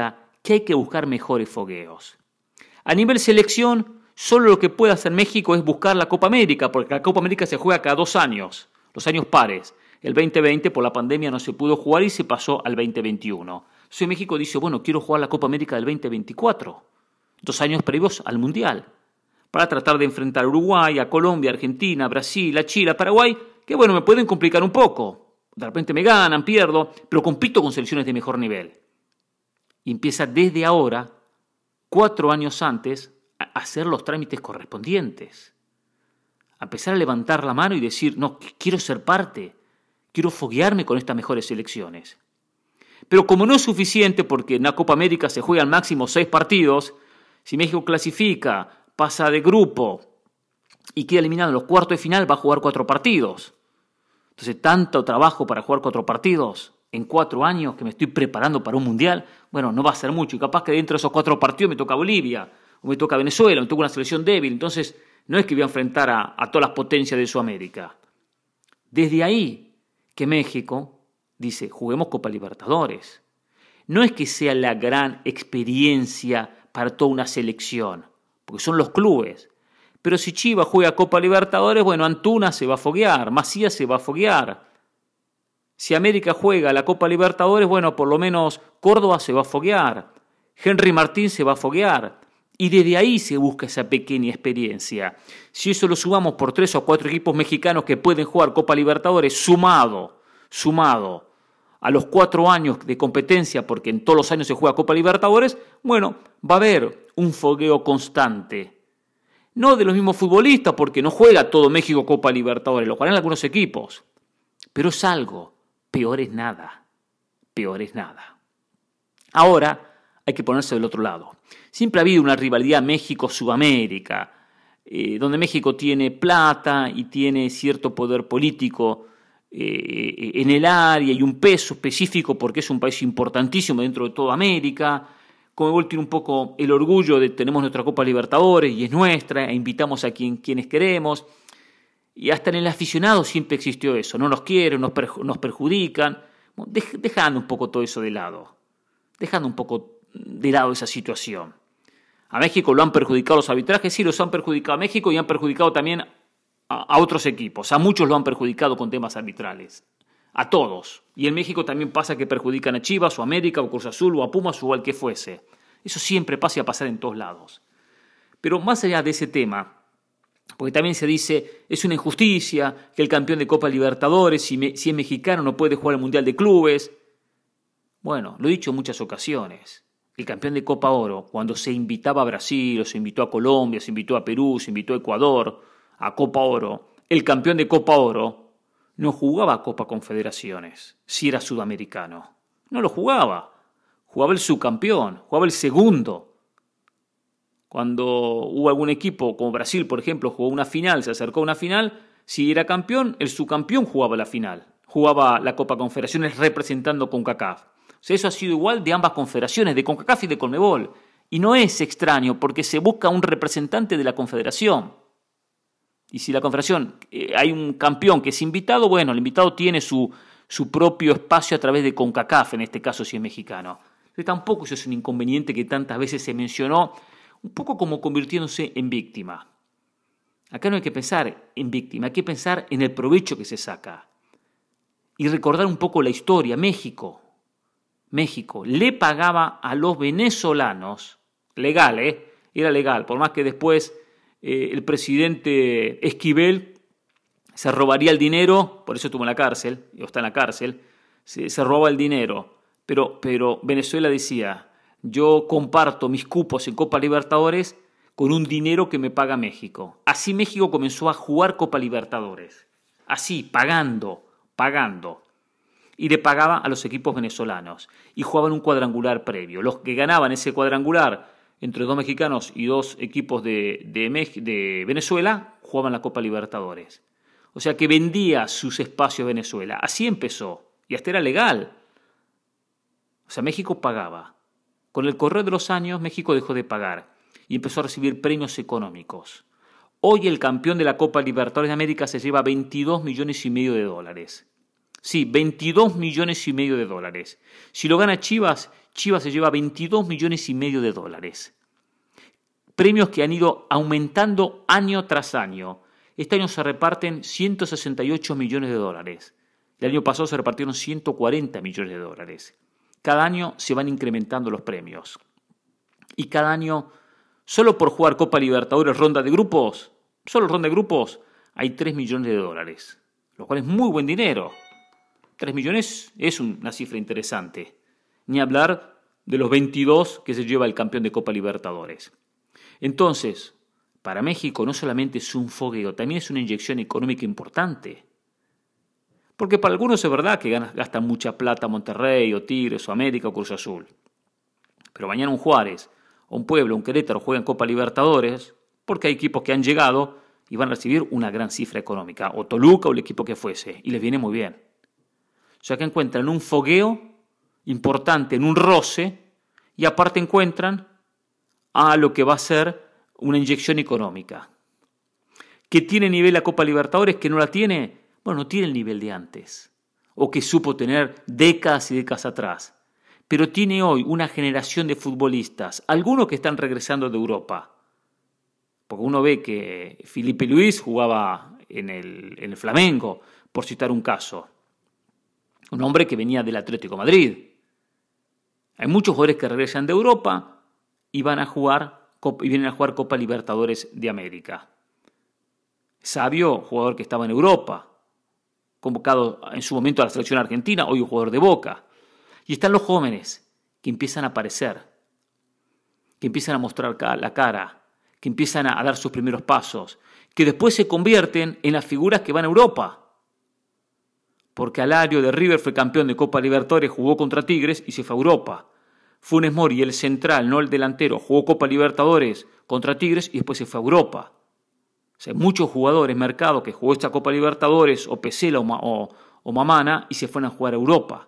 que hay que buscar mejores fogueos. A nivel selección, solo lo que puede hacer México es buscar la Copa América, porque la Copa América se juega cada 2 años, los años pares. El 2020 por la pandemia no se pudo jugar y se pasó al 2021. Entonces México dice, bueno, quiero jugar la Copa América del 2024, 2 años previos al Mundial, para tratar de enfrentar a Uruguay, a Colombia, a Argentina, a Brasil, a Chile, a Paraguay, que bueno, me pueden complicar un poco. De repente me ganan, pierdo, pero compito con selecciones de mejor nivel. Y empieza desde ahora, 4 años antes, a hacer los trámites correspondientes. A empezar a levantar la mano y decir, no, quiero ser parte, quiero foguearme con estas mejores selecciones. Pero como no es suficiente, porque en la Copa América se juegan máximo 6 partidos, si México clasifica, pasa de grupo y queda eliminado en los cuartos de final, va a jugar 4 partidos. Entonces, tanto trabajo para jugar 4 partidos en 4 años que me estoy preparando para un mundial, bueno, no va a ser mucho. Y capaz que dentro de esos 4 partidos me toca Bolivia, o me toca Venezuela, o me toca una selección débil. Entonces, no es que voy a enfrentar a todas las potencias de Sudamérica. Desde ahí que México dice, juguemos Copa Libertadores. No es que sea la gran experiencia para toda una selección, porque son los clubes. Pero si Chivas juega Copa Libertadores, bueno, Antuna se va a foguear, Macías se va a foguear. Si América juega la Copa Libertadores, bueno, por lo menos Córdoba se va a foguear, Henry Martín se va a foguear. Y desde ahí se busca esa pequeña experiencia. Si eso lo sumamos por 3 o 4 equipos mexicanos que pueden jugar Copa Libertadores, sumado a los 4 años de competencia, porque en todos los años se juega Copa Libertadores, bueno, va a haber un fogueo constante. No de los mismos futbolistas, porque no juega todo México Copa Libertadores, lo juegan algunos equipos. Pero es algo, peor es nada. Ahora hay que ponerse del otro lado. Siempre ha habido una rivalidad México-Sudamérica, donde México tiene plata y tiene cierto poder político en el área y un peso específico porque es un país importantísimo dentro de toda América. Conmebol tiene un poco el orgullo de tenemos nuestra Copa Libertadores y es nuestra, e invitamos a quienes queremos. Y hasta en el aficionado siempre existió eso, no nos quieren, nos perjudican, dejando un poco todo eso de lado, esa situación. A México lo han perjudicado los arbitrajes, sí, los han perjudicado a México y han perjudicado también a otros equipos, a muchos lo han perjudicado con temas arbitrales, a todos. Y en México también pasa que perjudican a Chivas o a América o Cruz Azul o a Pumas o al que fuese. Eso siempre pasa y va a pasar en todos lados. Pero más allá de ese tema, porque también se dice, es una injusticia que el campeón de Copa Libertadores, si es mexicano, no puede jugar el Mundial de Clubes. Bueno, lo he dicho en muchas ocasiones. El campeón de Copa Oro, cuando se invitaba a Brasil, o se invitó a Colombia, se invitó a Perú, se invitó a Ecuador, a Copa Oro, el campeón de Copa Oro no jugaba a Copa Confederaciones, si era sudamericano. No lo jugaba. Jugaba el subcampeón, jugaba el segundo. Cuando hubo algún equipo, como Brasil, por ejemplo, jugó una final, se acercó a una final, si era campeón, el subcampeón jugaba la final. Jugaba la Copa Confederaciones representando CONCACAF. O sea, eso ha sido igual de ambas confederaciones, de CONCACAF y de CONMEBOL. Y no es extraño, porque se busca un representante de la confederación. Y si la confederación, hay un campeón que es invitado, bueno, el invitado tiene su propio espacio a través de CONCACAF, en este caso si es mexicano. Entonces, tampoco eso es un inconveniente que tantas veces se mencionó, un poco como convirtiéndose en víctima. Acá no hay que pensar en víctima, hay que pensar en el provecho que se saca. Y recordar un poco la historia. México le pagaba a los venezolanos, legal, era legal, por más que después el presidente Esquivel se robaría el dinero, por eso estuvo en la cárcel, o está en la cárcel, se roba el dinero, pero Venezuela decía, yo comparto mis cupos en Copa Libertadores con un dinero que me paga México. Así México comenzó a jugar Copa Libertadores, así, pagando, y le pagaba a los equipos venezolanos, y jugaban un cuadrangular previo. Los que ganaban ese cuadrangular entre 2 mexicanos y 2 equipos de Venezuela, jugaban la Copa Libertadores. O sea que vendía sus espacios a Venezuela. Así empezó, y hasta era legal. O sea, México pagaba. Con el correr de los años, México dejó de pagar y empezó a recibir premios económicos. Hoy el campeón de la Copa Libertadores de América se lleva $22,5 millones. Sí, $22,5 millones. Si lo gana Chivas Chivas se lleva $22,5 millones. Premios que han ido aumentando año tras año. Este año se reparten $168 millones. El año pasado se repartieron $140 millones. Cada año se van incrementando los premios. Y cada año, solo por jugar Copa Libertadores, ronda de grupos, hay $3 millones. Lo cual es muy buen dinero. 3 millones es una cifra interesante. Ni hablar de los 22 que se lleva el campeón de Copa Libertadores. Entonces, para México no solamente es un fogueo, también es una inyección económica importante. Porque para algunos es verdad que gastan mucha plata Monterrey, o Tigres, o América, o Cruz Azul. Pero mañana un Juárez, o un Puebla, o un Querétaro juegan Copa Libertadores, porque hay equipos que han llegado y van a recibir una gran cifra económica, o Toluca, o el equipo que fuese, y les viene muy bien. O sea que encuentran un fogueo importante en un roce, y aparte encuentran a lo que va a ser una inyección económica. ¿Que tiene nivel la Copa Libertadores? ¿Que no la tiene? Bueno, no tiene el nivel de antes, o que supo tener décadas y décadas atrás. Pero tiene hoy una generación de futbolistas, algunos que están regresando de Europa. Porque uno ve que Felipe Luis jugaba en el Flamengo, por citar un caso. Un hombre que venía del Atlético de Madrid. Hay muchos jugadores que regresan de Europa y vienen a jugar Copa Libertadores de América. Sabio, jugador que estaba en Europa, convocado en su momento a la selección argentina, hoy un jugador de Boca. Y están los jóvenes que empiezan a aparecer, que empiezan a mostrar la cara, que empiezan a dar sus primeros pasos, que después se convierten en las figuras que van a Europa. Porque Alario de River fue campeón de Copa Libertadores, jugó contra Tigres y se fue a Europa. Funes Mori, el central, no el delantero, jugó Copa Libertadores contra Tigres y después se fue a Europa. O sea, hay muchos jugadores, mercado, que jugó esta Copa Libertadores, o Pesela o Mamana, y se fueron a jugar a Europa.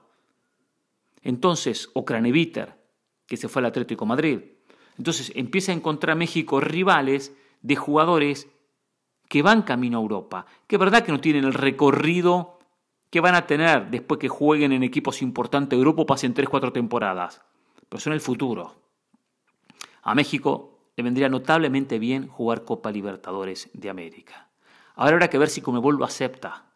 Entonces, o Craneviter, que se fue al Atlético de Madrid. Entonces, empieza a encontrar México rivales de jugadores que van camino a Europa, que es verdad que no tienen el recorrido que van a tener después que jueguen en equipos importantes de Europa o pasen 3-4 temporadas, pero son el futuro. A México le vendría notablemente bien jugar Copa Libertadores de América. Ahora habrá que ver si Conmebol lo acepta,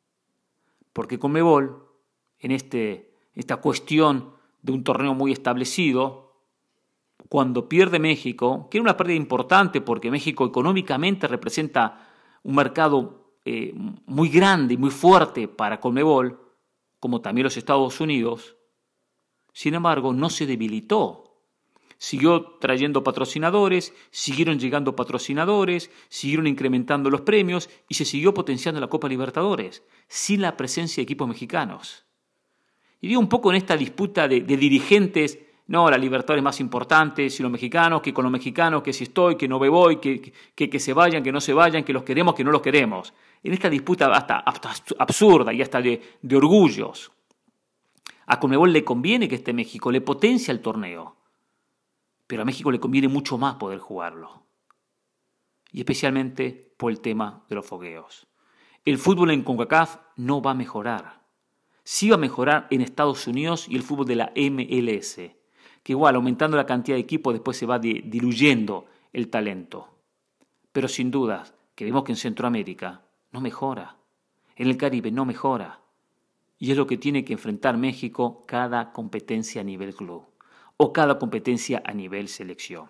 porque Conmebol, en esta cuestión de un torneo muy establecido, cuando pierde México, que era una pérdida importante porque México económicamente representa un mercado muy grande y muy fuerte para Conmebol, como también los Estados Unidos, sin embargo no se debilitó. Siguió trayendo patrocinadores, siguieron llegando patrocinadores, siguieron incrementando los premios y se siguió potenciando la Copa Libertadores, sin la presencia de equipos mexicanos. Y digo un poco en esta disputa de dirigentes, no, la Libertadores es más importante, si los mexicanos, que con los mexicanos, que si estoy, que no me voy, que se vayan, que no se vayan, que los queremos, que no los queremos. En esta disputa hasta absurda y hasta de orgullos. A Conmebol le conviene que esté México, le potencia el torneo. Pero a México le conviene mucho más poder jugarlo. Y especialmente por el tema de los fogueos. El fútbol en CONCACAF no va a mejorar. Sí va a mejorar en Estados Unidos y el fútbol de la MLS, que igual aumentando la cantidad de equipos después se va diluyendo el talento. Pero sin duda, que vemos que en Centroamérica no mejora, en el Caribe no mejora, y es lo que tiene que enfrentar México cada competencia a nivel club, o cada competencia a nivel selección.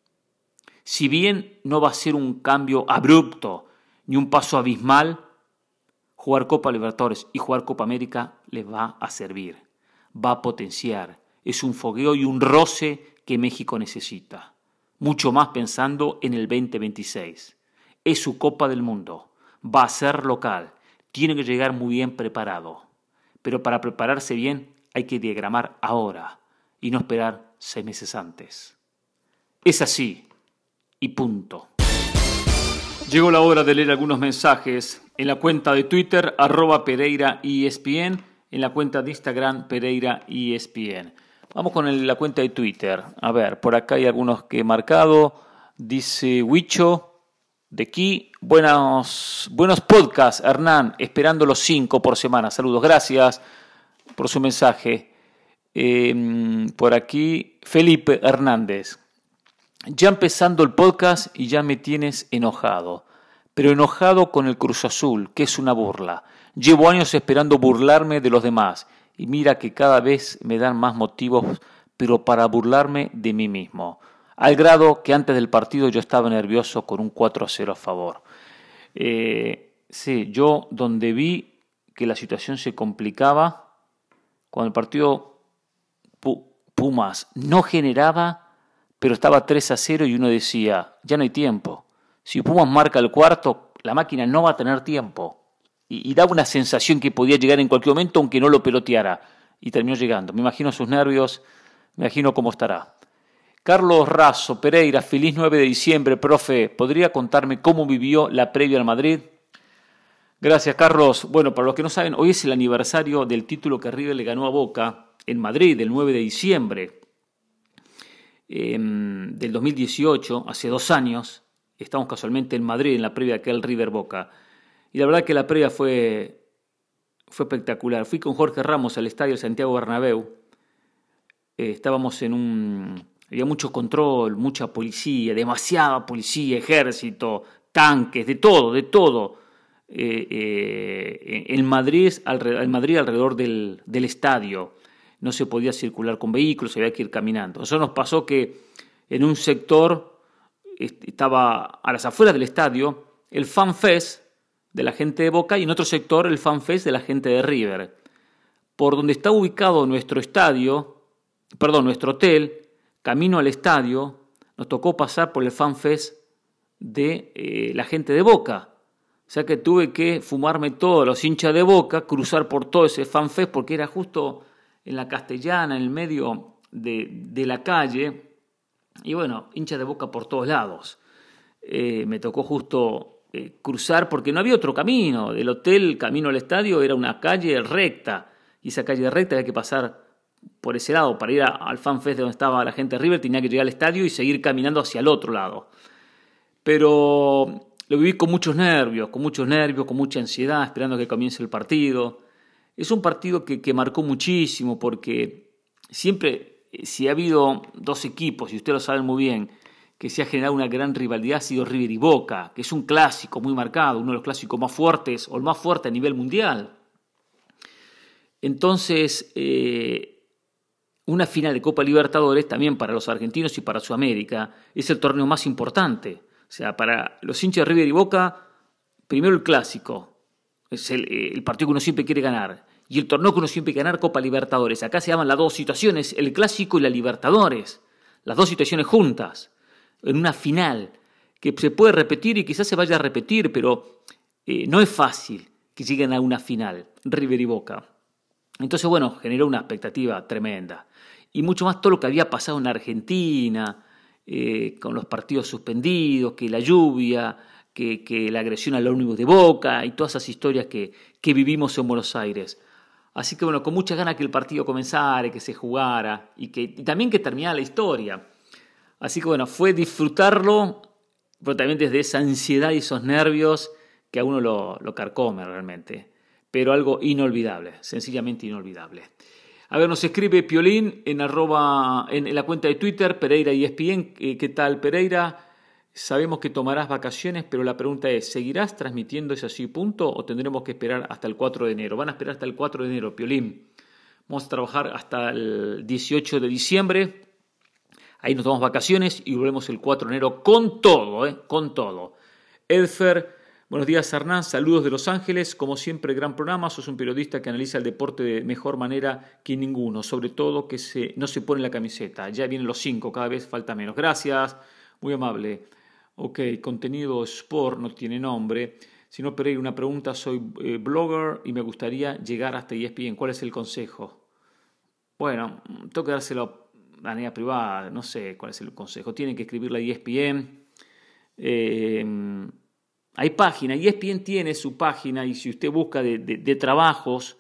Si bien no va a ser un cambio abrupto, ni un paso abismal, jugar Copa Libertadores y jugar Copa América les va a servir, va a potenciar. Es un fogueo y un roce que México necesita. Mucho más pensando en el 2026. Es su Copa del Mundo. Va a ser local. Tiene que llegar muy bien preparado. Pero para prepararse bien hay que diagramar ahora y no esperar 6 meses antes. Es así y punto. Llegó la hora de leer algunos mensajes en la cuenta de Twitter, @PereiraESPN, en la cuenta de Instagram, PereiraESPN. Vamos con la cuenta de Twitter. A ver, por acá hay algunos que he marcado. Dice Huicho, de aquí, buenos podcasts, Hernán, esperando los 5 por semana. Saludos, gracias por su mensaje. Por aquí, Felipe Hernández. Ya empezando el podcast y ya me tienes enojado. Pero enojado con el Cruz Azul, que es una burla. Llevo años esperando burlarme de los demás. Y mira que cada vez me dan más motivos, pero para burlarme de mí mismo. Al grado que antes del partido yo estaba nervioso con un 4-0 a favor. Sí, yo donde vi que la situación se complicaba, cuando el partido Pumas no generaba, pero estaba 3-0 y uno decía, ya no hay tiempo. Si Pumas marca el cuarto, la máquina no va a tener tiempo. Y daba una sensación que podía llegar en cualquier momento, aunque no lo peloteara. Y terminó llegando. Me imagino sus nervios, me imagino cómo estará. Carlos Razo Pereira, feliz 9 de diciembre, profe. ¿Podría contarme cómo vivió la previa al Madrid? Gracias, Carlos. Bueno, para los que no saben, hoy es el aniversario del título que River le ganó a Boca en Madrid, el 9 de diciembre del 2018, hace 2 años. Estamos casualmente en Madrid, en la previa de aquel River Boca. Y la verdad que la previa fue espectacular. Fui con Jorge Ramos al estadio Santiago Bernabéu. Estábamos había mucho control, mucha policía, demasiada policía, ejército, tanques, de todo. En Madrid alrededor del estadio. No se podía circular con vehículos, había que ir caminando. Eso nos pasó que en un sector estaba a las afueras del estadio el Fan Fest de la gente de Boca y en otro sector el Fan Fest de la gente de River. Por donde está ubicado nuestro hotel, camino al estadio, nos tocó pasar por el Fan Fest de la gente de Boca. O sea que tuve que fumarme todos los hinchas de Boca, cruzar por todo ese Fan Fest porque era justo en la Castellana, en el medio de la calle. Y bueno, hinchas de Boca por todos lados. Me tocó justo cruzar porque no había otro camino. Del hotel, camino al estadio, era una calle recta. Y esa calle recta había que pasar por ese lado. Para ir al Fan Fest de donde estaba la gente de River tenía que llegar al estadio y seguir caminando hacia el otro lado. Pero lo viví con muchos nervios, con mucha ansiedad, esperando que comience el partido. Es un partido que marcó muchísimo porque siempre, si ha habido 2 equipos, y ustedes lo saben muy bien, que se ha generado una gran rivalidad, ha sido River y Boca, que es un clásico muy marcado, uno de los clásicos más fuertes, o el más fuerte a nivel mundial. Entonces, una final de Copa Libertadores, también para los argentinos y para Sudamérica, es el torneo más importante. O sea, para los hinchas de River y Boca, primero el clásico, es el partido que uno siempre quiere ganar. Y el torneo que uno siempre quiere ganar, Copa Libertadores. Acá se llaman las 2 situaciones, el clásico y la Libertadores. Las 2 situaciones juntas, en una final, que se puede repetir y quizás se vaya a repetir, pero no es fácil que lleguen a una final, River y Boca. Entonces, bueno, generó una expectativa tremenda. Y mucho más todo lo que había pasado en Argentina, con los partidos suspendidos, que la lluvia, que la agresión al ómnibus de Boca y todas esas historias que vivimos en Buenos Aires. Así que bueno, con muchas ganas que el partido comenzara, que se jugara y también que terminara la historia. Así que bueno, fue disfrutarlo, pero también desde esa ansiedad y esos nervios que a uno lo carcome realmente. Pero algo inolvidable, sencillamente inolvidable. A ver, nos escribe Piolín en la cuenta de Twitter, Pereira ESPN. ¿Qué tal, Pereira? Sabemos que tomarás vacaciones, pero la pregunta es, ¿seguirás transmitiendo ese así punto o tendremos que esperar hasta el 4 de enero? Van a esperar hasta el 4 de enero, Piolín. Vamos a trabajar hasta el 18 de diciembre. Ahí nos tomamos vacaciones y volvemos el 4 de enero con todo, con todo. Edfer, buenos días, Hernán. Saludos de Los Ángeles. Como siempre, gran programa. Sos un periodista que analiza el deporte de mejor manera que ninguno. Sobre todo que no se pone la camiseta. Ya vienen los 5, cada vez falta menos. Gracias, muy amable. Ok, contenido sport no tiene nombre. Si no, Pereira, una pregunta. Soy blogger y me gustaría llegar hasta ESPN. ¿Cuál es el consejo? Bueno, tengo que dárselo de manera privada. No sé cuál es el consejo. Tienen que escribirle a ESPN. Hay página. ESPN tiene su página y si usted busca de trabajos,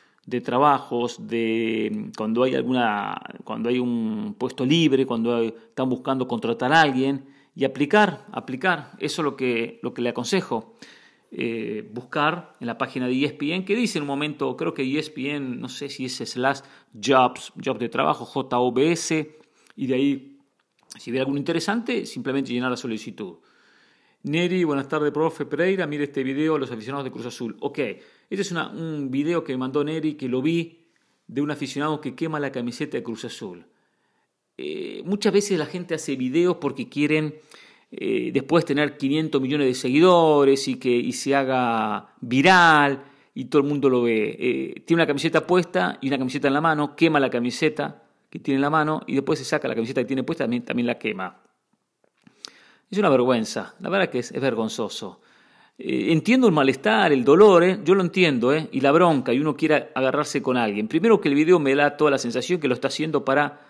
cuando hay un puesto libre, cuando están buscando contratar a alguien y aplicar, eso es lo que le aconsejo. buscar en la página de ESPN, que dice en un momento, creo que ESPN, no sé si es /jobs, job de trabajo, JOBS, y de ahí, si ve algo interesante, simplemente llenar la solicitud. Neri, buenas tardes, profe Pereira, mire este video a los aficionados de Cruz Azul. Ok, este es un video que me mandó Neri, que lo vi, de un aficionado que quema la camiseta de Cruz Azul. Muchas veces la gente hace videos porque quieren después tener 500 millones de seguidores y se haga viral y todo el mundo lo ve. Tiene una camiseta puesta y una camiseta en la mano, quema la camiseta que tiene en la mano y después se saca la camiseta que tiene puesta, también la quema. Es una vergüenza, la verdad que es vergonzoso. Entiendo el malestar, el dolor, yo lo entiendo, y la bronca, y uno quiere agarrarse con alguien. Primero que el video me da toda la sensación que lo está haciendo para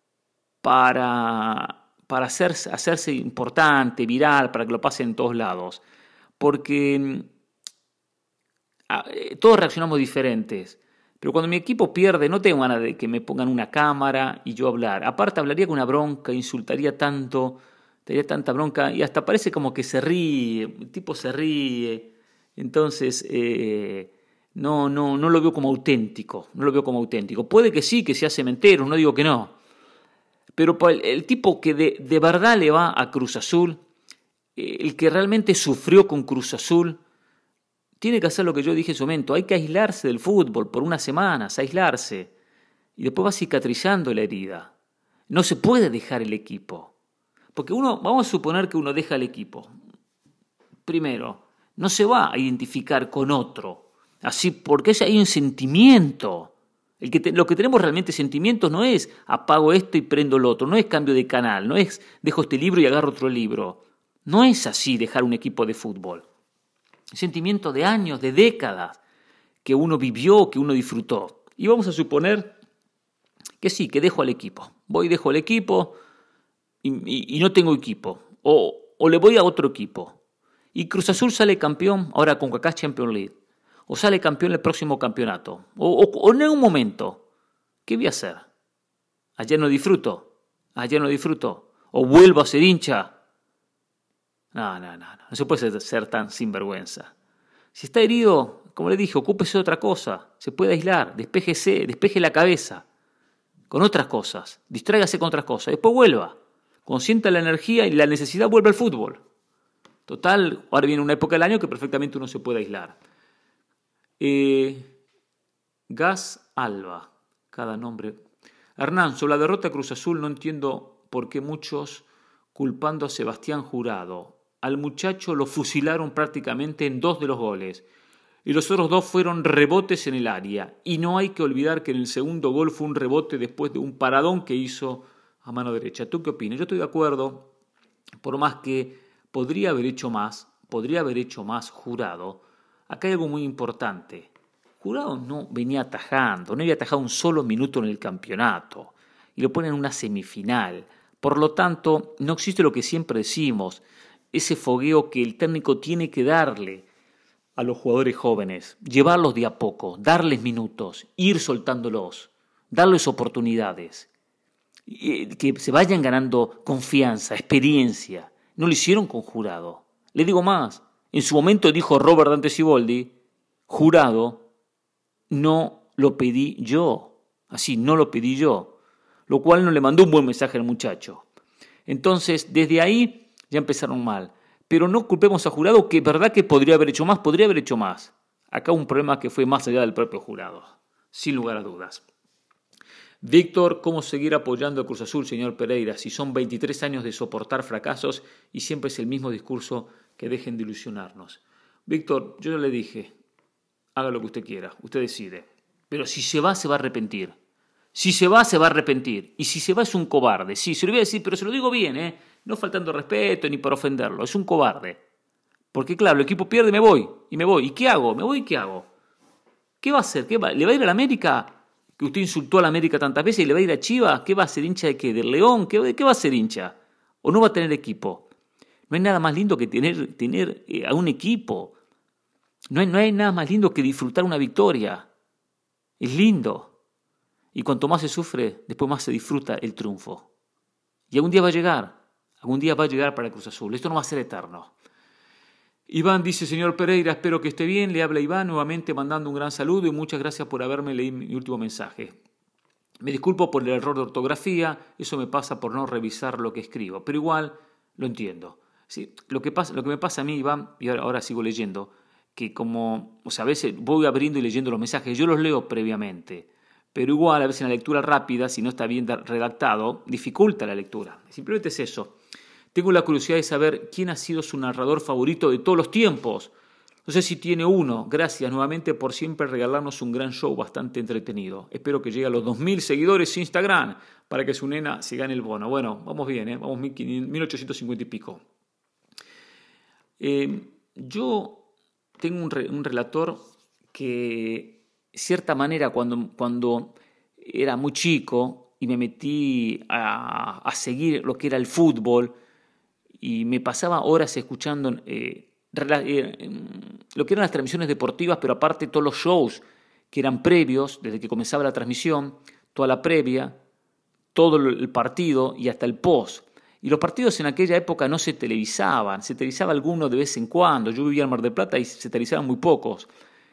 hacerse importante, viral, para que lo pasen en todos lados. Porque todos reaccionamos diferentes. Pero cuando mi equipo pierde, no tengo ganas de que me pongan una cámara y yo hablar. Aparte hablaría con una bronca, insultaría tanto, tendría tanta bronca y hasta parece como que se ríe, el tipo se ríe. Entonces no lo veo como auténtico, Puede que sí, que sea cementero, no digo que no. Pero el tipo que de verdad le va a Cruz Azul, el que realmente sufrió con Cruz Azul, tiene que hacer lo que yo dije en su momento. Hay que aislarse del fútbol por unas semanas, aislarse. Y después va cicatrizando la herida. No se puede dejar el equipo. Porque vamos a suponer que uno deja el equipo. Primero, no se va a identificar con otro. Así, porque hay un sentimiento. Lo que tenemos realmente sentimientos no es apago esto y prendo lo otro. No es cambio de canal. No es dejo este libro y agarro otro libro. No es así dejar un equipo de fútbol. Sentimiento de años, de décadas, que uno vivió, que uno disfrutó. Y vamos a suponer que sí, que dejo al equipo. Dejo al equipo y no tengo equipo. O le voy a otro equipo. Y Cruz Azul sale campeón ahora con CONCACAF Champions League. O sale campeón el próximo campeonato. O en algún momento. ¿Qué voy a hacer? Ayer no disfruto. O vuelvo a ser hincha. No se puede ser tan sinvergüenza. Si está herido, como le dije, ocúpese de otra cosa. Se puede aislar, despeje la cabeza con otras cosas. Distráigase con otras cosas. Después vuelva. Cuando sienta la energía y la necesidad, vuelve al fútbol. Total, ahora viene una época del año que perfectamente uno se puede aislar. Gas Alba, cada nombre. Hernán, sobre la derrota de Cruz Azul no entiendo por qué muchos culpando a Sebastián Jurado. Al muchacho lo fusilaron prácticamente en 2 de los goles y los otros 2 fueron rebotes en el área. Y no hay que olvidar que en el segundo gol fue un rebote después de un paradón que hizo a mano derecha. ¿Tú qué opinas? Yo estoy de acuerdo, por más que podría haber hecho más Jurado. Acá hay algo muy importante. Jurado no venía atajando, no había atajado un solo minuto en el campeonato y lo ponen en una semifinal. Por lo tanto, no existe lo que siempre decimos, ese fogueo que el técnico tiene que darle a los jugadores jóvenes, llevarlos de a poco, darles minutos, ir soltándolos, darles oportunidades, que se vayan ganando confianza, experiencia. No lo hicieron con Jurado. Le digo más, en su momento dijo Robert Dante Siboldi, Jurado no lo pedí yo, lo cual no le mandó un buen mensaje al muchacho. Entonces, desde ahí ya empezaron mal. Pero no culpemos a Jurado, que es verdad que podría haber hecho más. Acá un problema que fue más allá del propio Jurado, sin lugar a dudas. Víctor, ¿cómo seguir apoyando a Cruz Azul, señor Pereira, si son 23 años de soportar fracasos y siempre es el mismo discurso que dejen de ilusionarnos? Víctor, yo ya le dije, haga lo que usted quiera, usted decide. Pero si se va a arrepentir. Si se va a arrepentir. Y si se va es un cobarde. Sí, se lo voy a decir, pero se lo digo bien, no faltando respeto ni para ofenderlo. Es un cobarde. Porque claro, el equipo pierde, me voy. ¿Y qué hago? ¿Qué hago? ¿Qué va a hacer? ¿Le va a ir a la América? Que usted insultó a la América tantas veces y le va a ir a Chivas. ¿Qué va a ser hincha de qué? ¿Del León? ¿Qué va a ser hincha? ¿O no va a tener equipo? No hay nada más lindo que tener a un equipo. No hay nada más lindo que disfrutar una victoria. Es lindo. Y cuanto más se sufre, después más se disfruta el triunfo. Y algún día va a llegar para Cruz Azul. Esto no va a ser eterno. Iván dice, señor Pereira, espero que esté bien. Le habla Iván, nuevamente mandando un gran saludo y muchas gracias por haberme leído mi último mensaje. Me disculpo por el error de ortografía, eso me pasa por no revisar lo que escribo, pero igual lo entiendo. ¿Sí? Lo que me pasa a mí, Iván, y ahora sigo leyendo, que a veces voy abriendo y leyendo los mensajes, yo los leo previamente, pero igual a veces en la lectura rápida, si no está bien redactado, dificulta la lectura. Simplemente es eso. Tengo la curiosidad de saber quién ha sido su narrador favorito de todos los tiempos. No sé si tiene uno. Gracias nuevamente por siempre regalarnos un gran show bastante entretenido. Espero que llegue a los 2.000 seguidores en Instagram para que su nena se gane el bono. Bueno, vamos bien, vamos 1.850 y pico. Yo tengo un relator que, de cierta manera, cuando era muy chico y me metí a seguir lo que era el fútbol, y me pasaba horas escuchando lo que eran las transmisiones deportivas, pero aparte todos los shows que eran previos, desde que comenzaba la transmisión, toda la previa, todo el partido y hasta el post. Y los partidos en aquella época no se televisaban, se televisaba alguno de vez en cuando. Yo vivía en Mar del Plata y se televisaban muy pocos.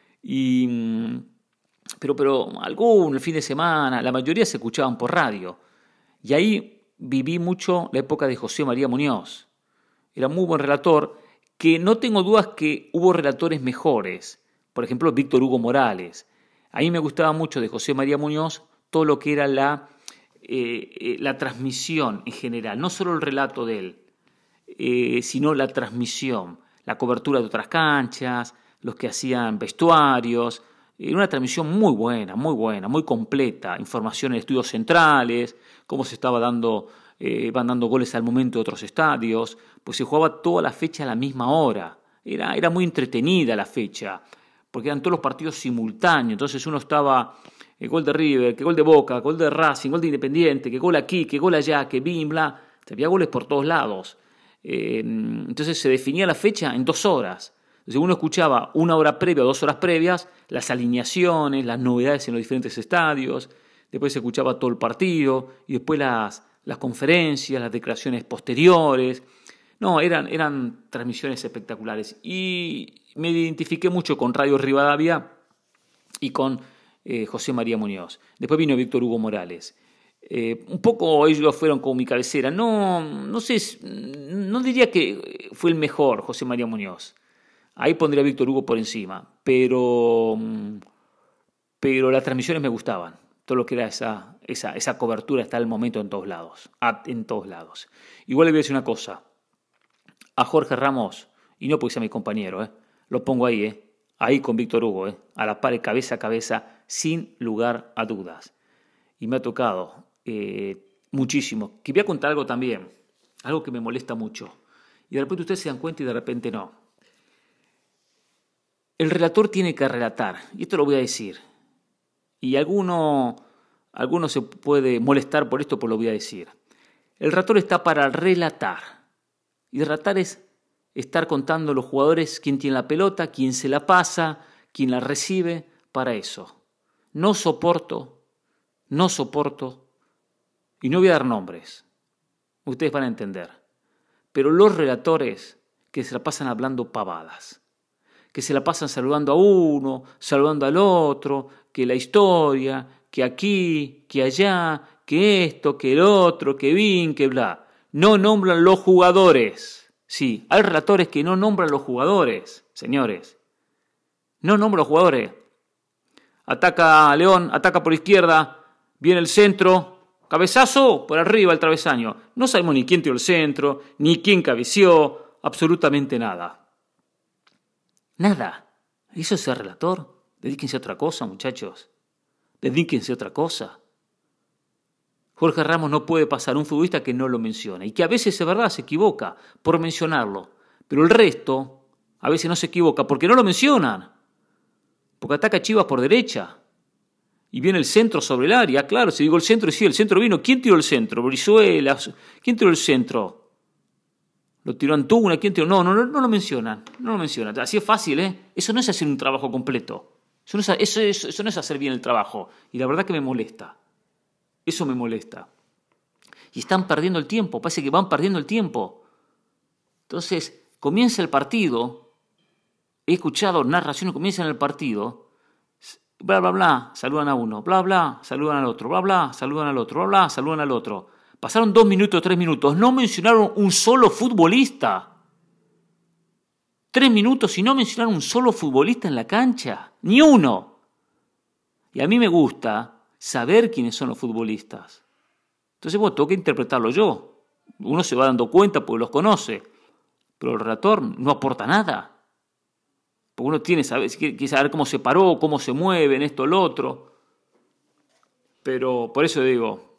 Pero algunos el fin de semana, la mayoría se escuchaban por radio. Y ahí viví mucho la época de José María Muñoz. Era muy buen relator, que no tengo dudas que hubo relatores mejores. Por ejemplo, Víctor Hugo Morales. A mí me gustaba mucho de José María Muñoz todo lo que era la transmisión en general, no solo el relato de él, sino la transmisión, la cobertura de otras canchas, los que hacían vestuarios. Era una transmisión muy buena, muy completa. Información en estudios centrales, cómo se estaba van dando goles al momento de otros estadios, pues se jugaba toda la fecha a la misma hora. Era muy entretenida la fecha, porque eran todos los partidos simultáneos. Entonces uno estaba, el gol de River, que gol de Boca, gol de Racing, gol de Independiente, que gol aquí, que gol allá, que bim, bla. Había goles por todos lados. Entonces se definía la fecha en 2 horas. Entonces uno escuchaba 1 hora previa o 2 horas previas, las alineaciones, las novedades en los diferentes estadios. Después se escuchaba todo el partido y después las conferencias, las declaraciones posteriores. No, eran transmisiones espectaculares. Y me identifiqué mucho con Radio Rivadavia y con José María Muñoz. Después vino Víctor Hugo Morales. Un poco ellos fueron como mi cabecera. No sé, no diría que fue el mejor José María Muñoz. Ahí pondría a Víctor Hugo por encima. Pero las transmisiones me gustaban. Todo lo que era esa cobertura hasta el momento en todos lados. Igual le voy a decir una cosa. A Jorge Ramos, y no porque sea mi compañero, lo pongo ahí con Víctor Hugo, a la par, cabeza a cabeza, sin lugar a dudas. Y me ha tocado muchísimo. Que voy a contar algo también, algo que me molesta mucho. Y de repente ustedes se dan cuenta y de repente no. El relator tiene que relatar, y esto lo voy a decir. Y alguno se puede molestar por esto, pues lo voy a decir. El relator está para relatar. Y relatar es estar contando a los jugadores quién tiene la pelota, quién se la pasa, quién la recibe, para eso. No soporto, y no voy a dar nombres. Ustedes van a entender. Pero los relatores que se la pasan hablando pavadas, que se la pasan saludando a uno, saludando al otro, que la historia, que aquí, que allá, que esto, que el otro, que bin, que bla. No nombran los jugadores. Sí, hay relatores que no nombran los jugadores, señores. No nombran los jugadores. Ataca León, ataca por izquierda, viene el centro, cabezazo por arriba el travesaño. No sabemos ni quién tiró el centro, ni quién cabeció, absolutamente nada. Nada. ¿Eso es ser relator? Dedíquense a otra cosa, muchachos. Dedíquense a otra cosa. Jorge Ramos no puede pasar un futbolista que no lo menciona. Y que a veces, es verdad, se equivoca por mencionarlo. Pero el resto, a veces no se equivoca porque no lo mencionan. Porque ataca a Chivas por derecha. Y viene el centro sobre el área. Claro, si digo el centro, sí, el centro vino. ¿Quién tiró el centro? Brizuela. ¿Quién tiró el centro? ¿Lo tiró Antuna? ¿Quién tiró? No lo mencionan. No lo mencionan. Así es fácil, Eso no es hacer un trabajo completo. Eso no es hacer bien el trabajo. Y la verdad que me molesta. Eso me molesta. Y están perdiendo el tiempo. Parece que van perdiendo el tiempo. Entonces, comienza el partido he escuchado narraciones que comienzan el partido, bla, bla, bla, saludan a uno, bla, bla, saludan al otro, bla, bla, saludan al otro, bla, bla, saludan al otro. Pasaron 2 minutos, 3 minutos, no mencionaron un solo futbolista. 3 minutos y no mencionaron un solo futbolista en la cancha, ni uno. Y a mí me gusta saber quiénes son los futbolistas. Entonces, bueno, tengo que interpretarlo yo. Uno se va dando cuenta porque los conoce, pero el relator no aporta nada. Porque uno quiere saber cómo se paró, cómo se mueve, en esto, lo otro. Pero por eso digo,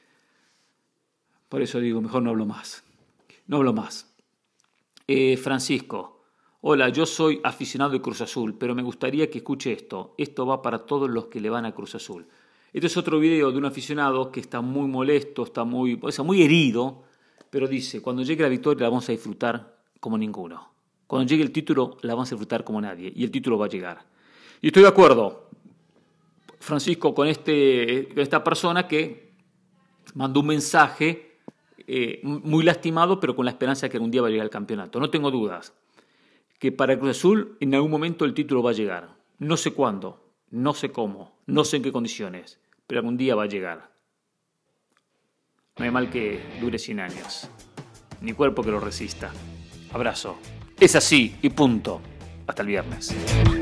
mejor no hablo más. No hablo más. Francisco. Hola, yo soy aficionado de Cruz Azul, pero me gustaría que escuche esto. Esto va para todos los que le van a Cruz Azul. Este es otro video de un aficionado que está muy molesto, está muy herido, pero dice, cuando llegue la victoria la vamos a disfrutar como ninguno. Cuando llegue el título la vamos a disfrutar como nadie, y el título va a llegar. Y estoy de acuerdo, Francisco, con esta persona que mandó un mensaje muy lastimado, pero con la esperanza de que algún día va a llegar el campeonato. No tengo dudas que para Cruz Azul en algún momento el título va a llegar. No sé cuándo, no sé cómo, no sé en qué condiciones, pero algún día va a llegar. No hay mal que dure 100 años, ni cuerpo que lo resista. Abrazo. Es así y punto. Hasta el viernes.